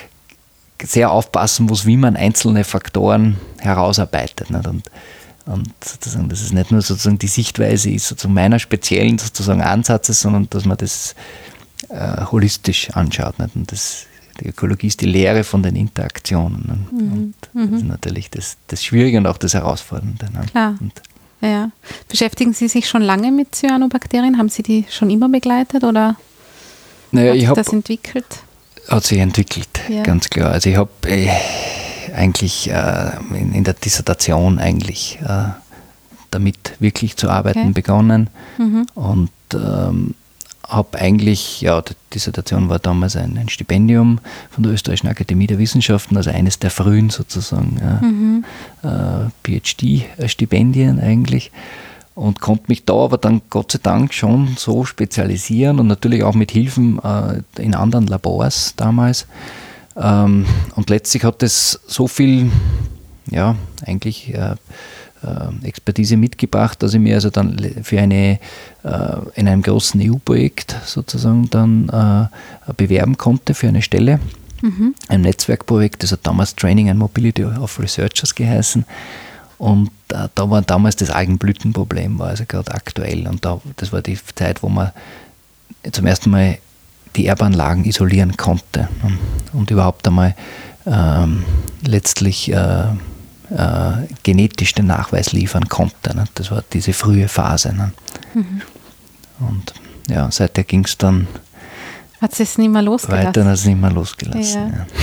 sehr aufpassen muss, wie man einzelne Faktoren herausarbeitet. Nicht? Und, und sozusagen, dass es nicht nur sozusagen die Sichtweise ist, sozusagen meiner speziellen sozusagen Ansatzes, sondern dass man das äh, holistisch anschaut. Nicht? Und das, die Ökologie ist die Lehre von den Interaktionen. Mhm. Und das mhm. ist natürlich das, das Schwierige und auch das Herausfordernde. Ne? Klar. Und ja. Beschäftigen Sie sich schon lange mit Cyanobakterien? Haben Sie die schon immer begleitet oder naja, hat ich sich hab, das entwickelt? Hat sich entwickelt, ja. ganz klar. Also ich habe äh, eigentlich äh, in, in der Dissertation eigentlich äh, damit wirklich zu arbeiten okay. begonnen mhm. und ähm, habe eigentlich, ja, die Dissertation war damals ein, ein Stipendium von der Österreichischen Akademie der Wissenschaften, also eines der frühen sozusagen äh, mhm. äh, P H D-Stipendien eigentlich und konnte mich da aber dann Gott sei Dank schon so spezialisieren und natürlich auch mit Hilfen äh, in anderen Labors damals ähm, und letztlich hat das so viel, ja, eigentlich äh, Expertise mitgebracht, dass ich mir also dann für eine äh, in einem großen E U-Projekt sozusagen dann äh, bewerben konnte für eine Stelle. Mhm. Ein Netzwerkprojekt, das hat damals Training and Mobility of Researchers geheißen. Und äh, da war damals das Algenblütenproblem, war also gerade aktuell. Und da, das war die Zeit, wo man zum ersten Mal die Erbanlagen isolieren konnte und, und überhaupt einmal ähm, letztlich äh, Äh, genetisch den Nachweis liefern konnte. Ne? Das war diese frühe Phase. Ne? Mhm. Und ja, seither ging es dann hat es nicht mehr losgelassen. Weiter hat es nicht mehr losgelassen. Ja. Ja.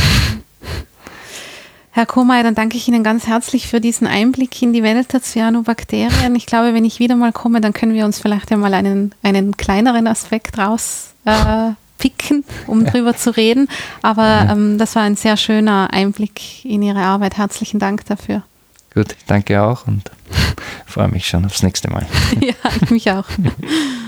Herr Kohmeier, dann danke ich Ihnen ganz herzlich für diesen Einblick in die Welt der Cyanobakterien. Ich glaube, wenn ich wieder mal komme, dann können wir uns vielleicht einmal einen, einen kleineren Aspekt raus äh, picken, um ja. drüber zu reden. Aber ja. ähm, das war ein sehr schöner Einblick in Ihre Arbeit. Herzlichen Dank dafür. Gut, ich danke auch und freue mich schon aufs nächste Mal. Ja, ich mich auch.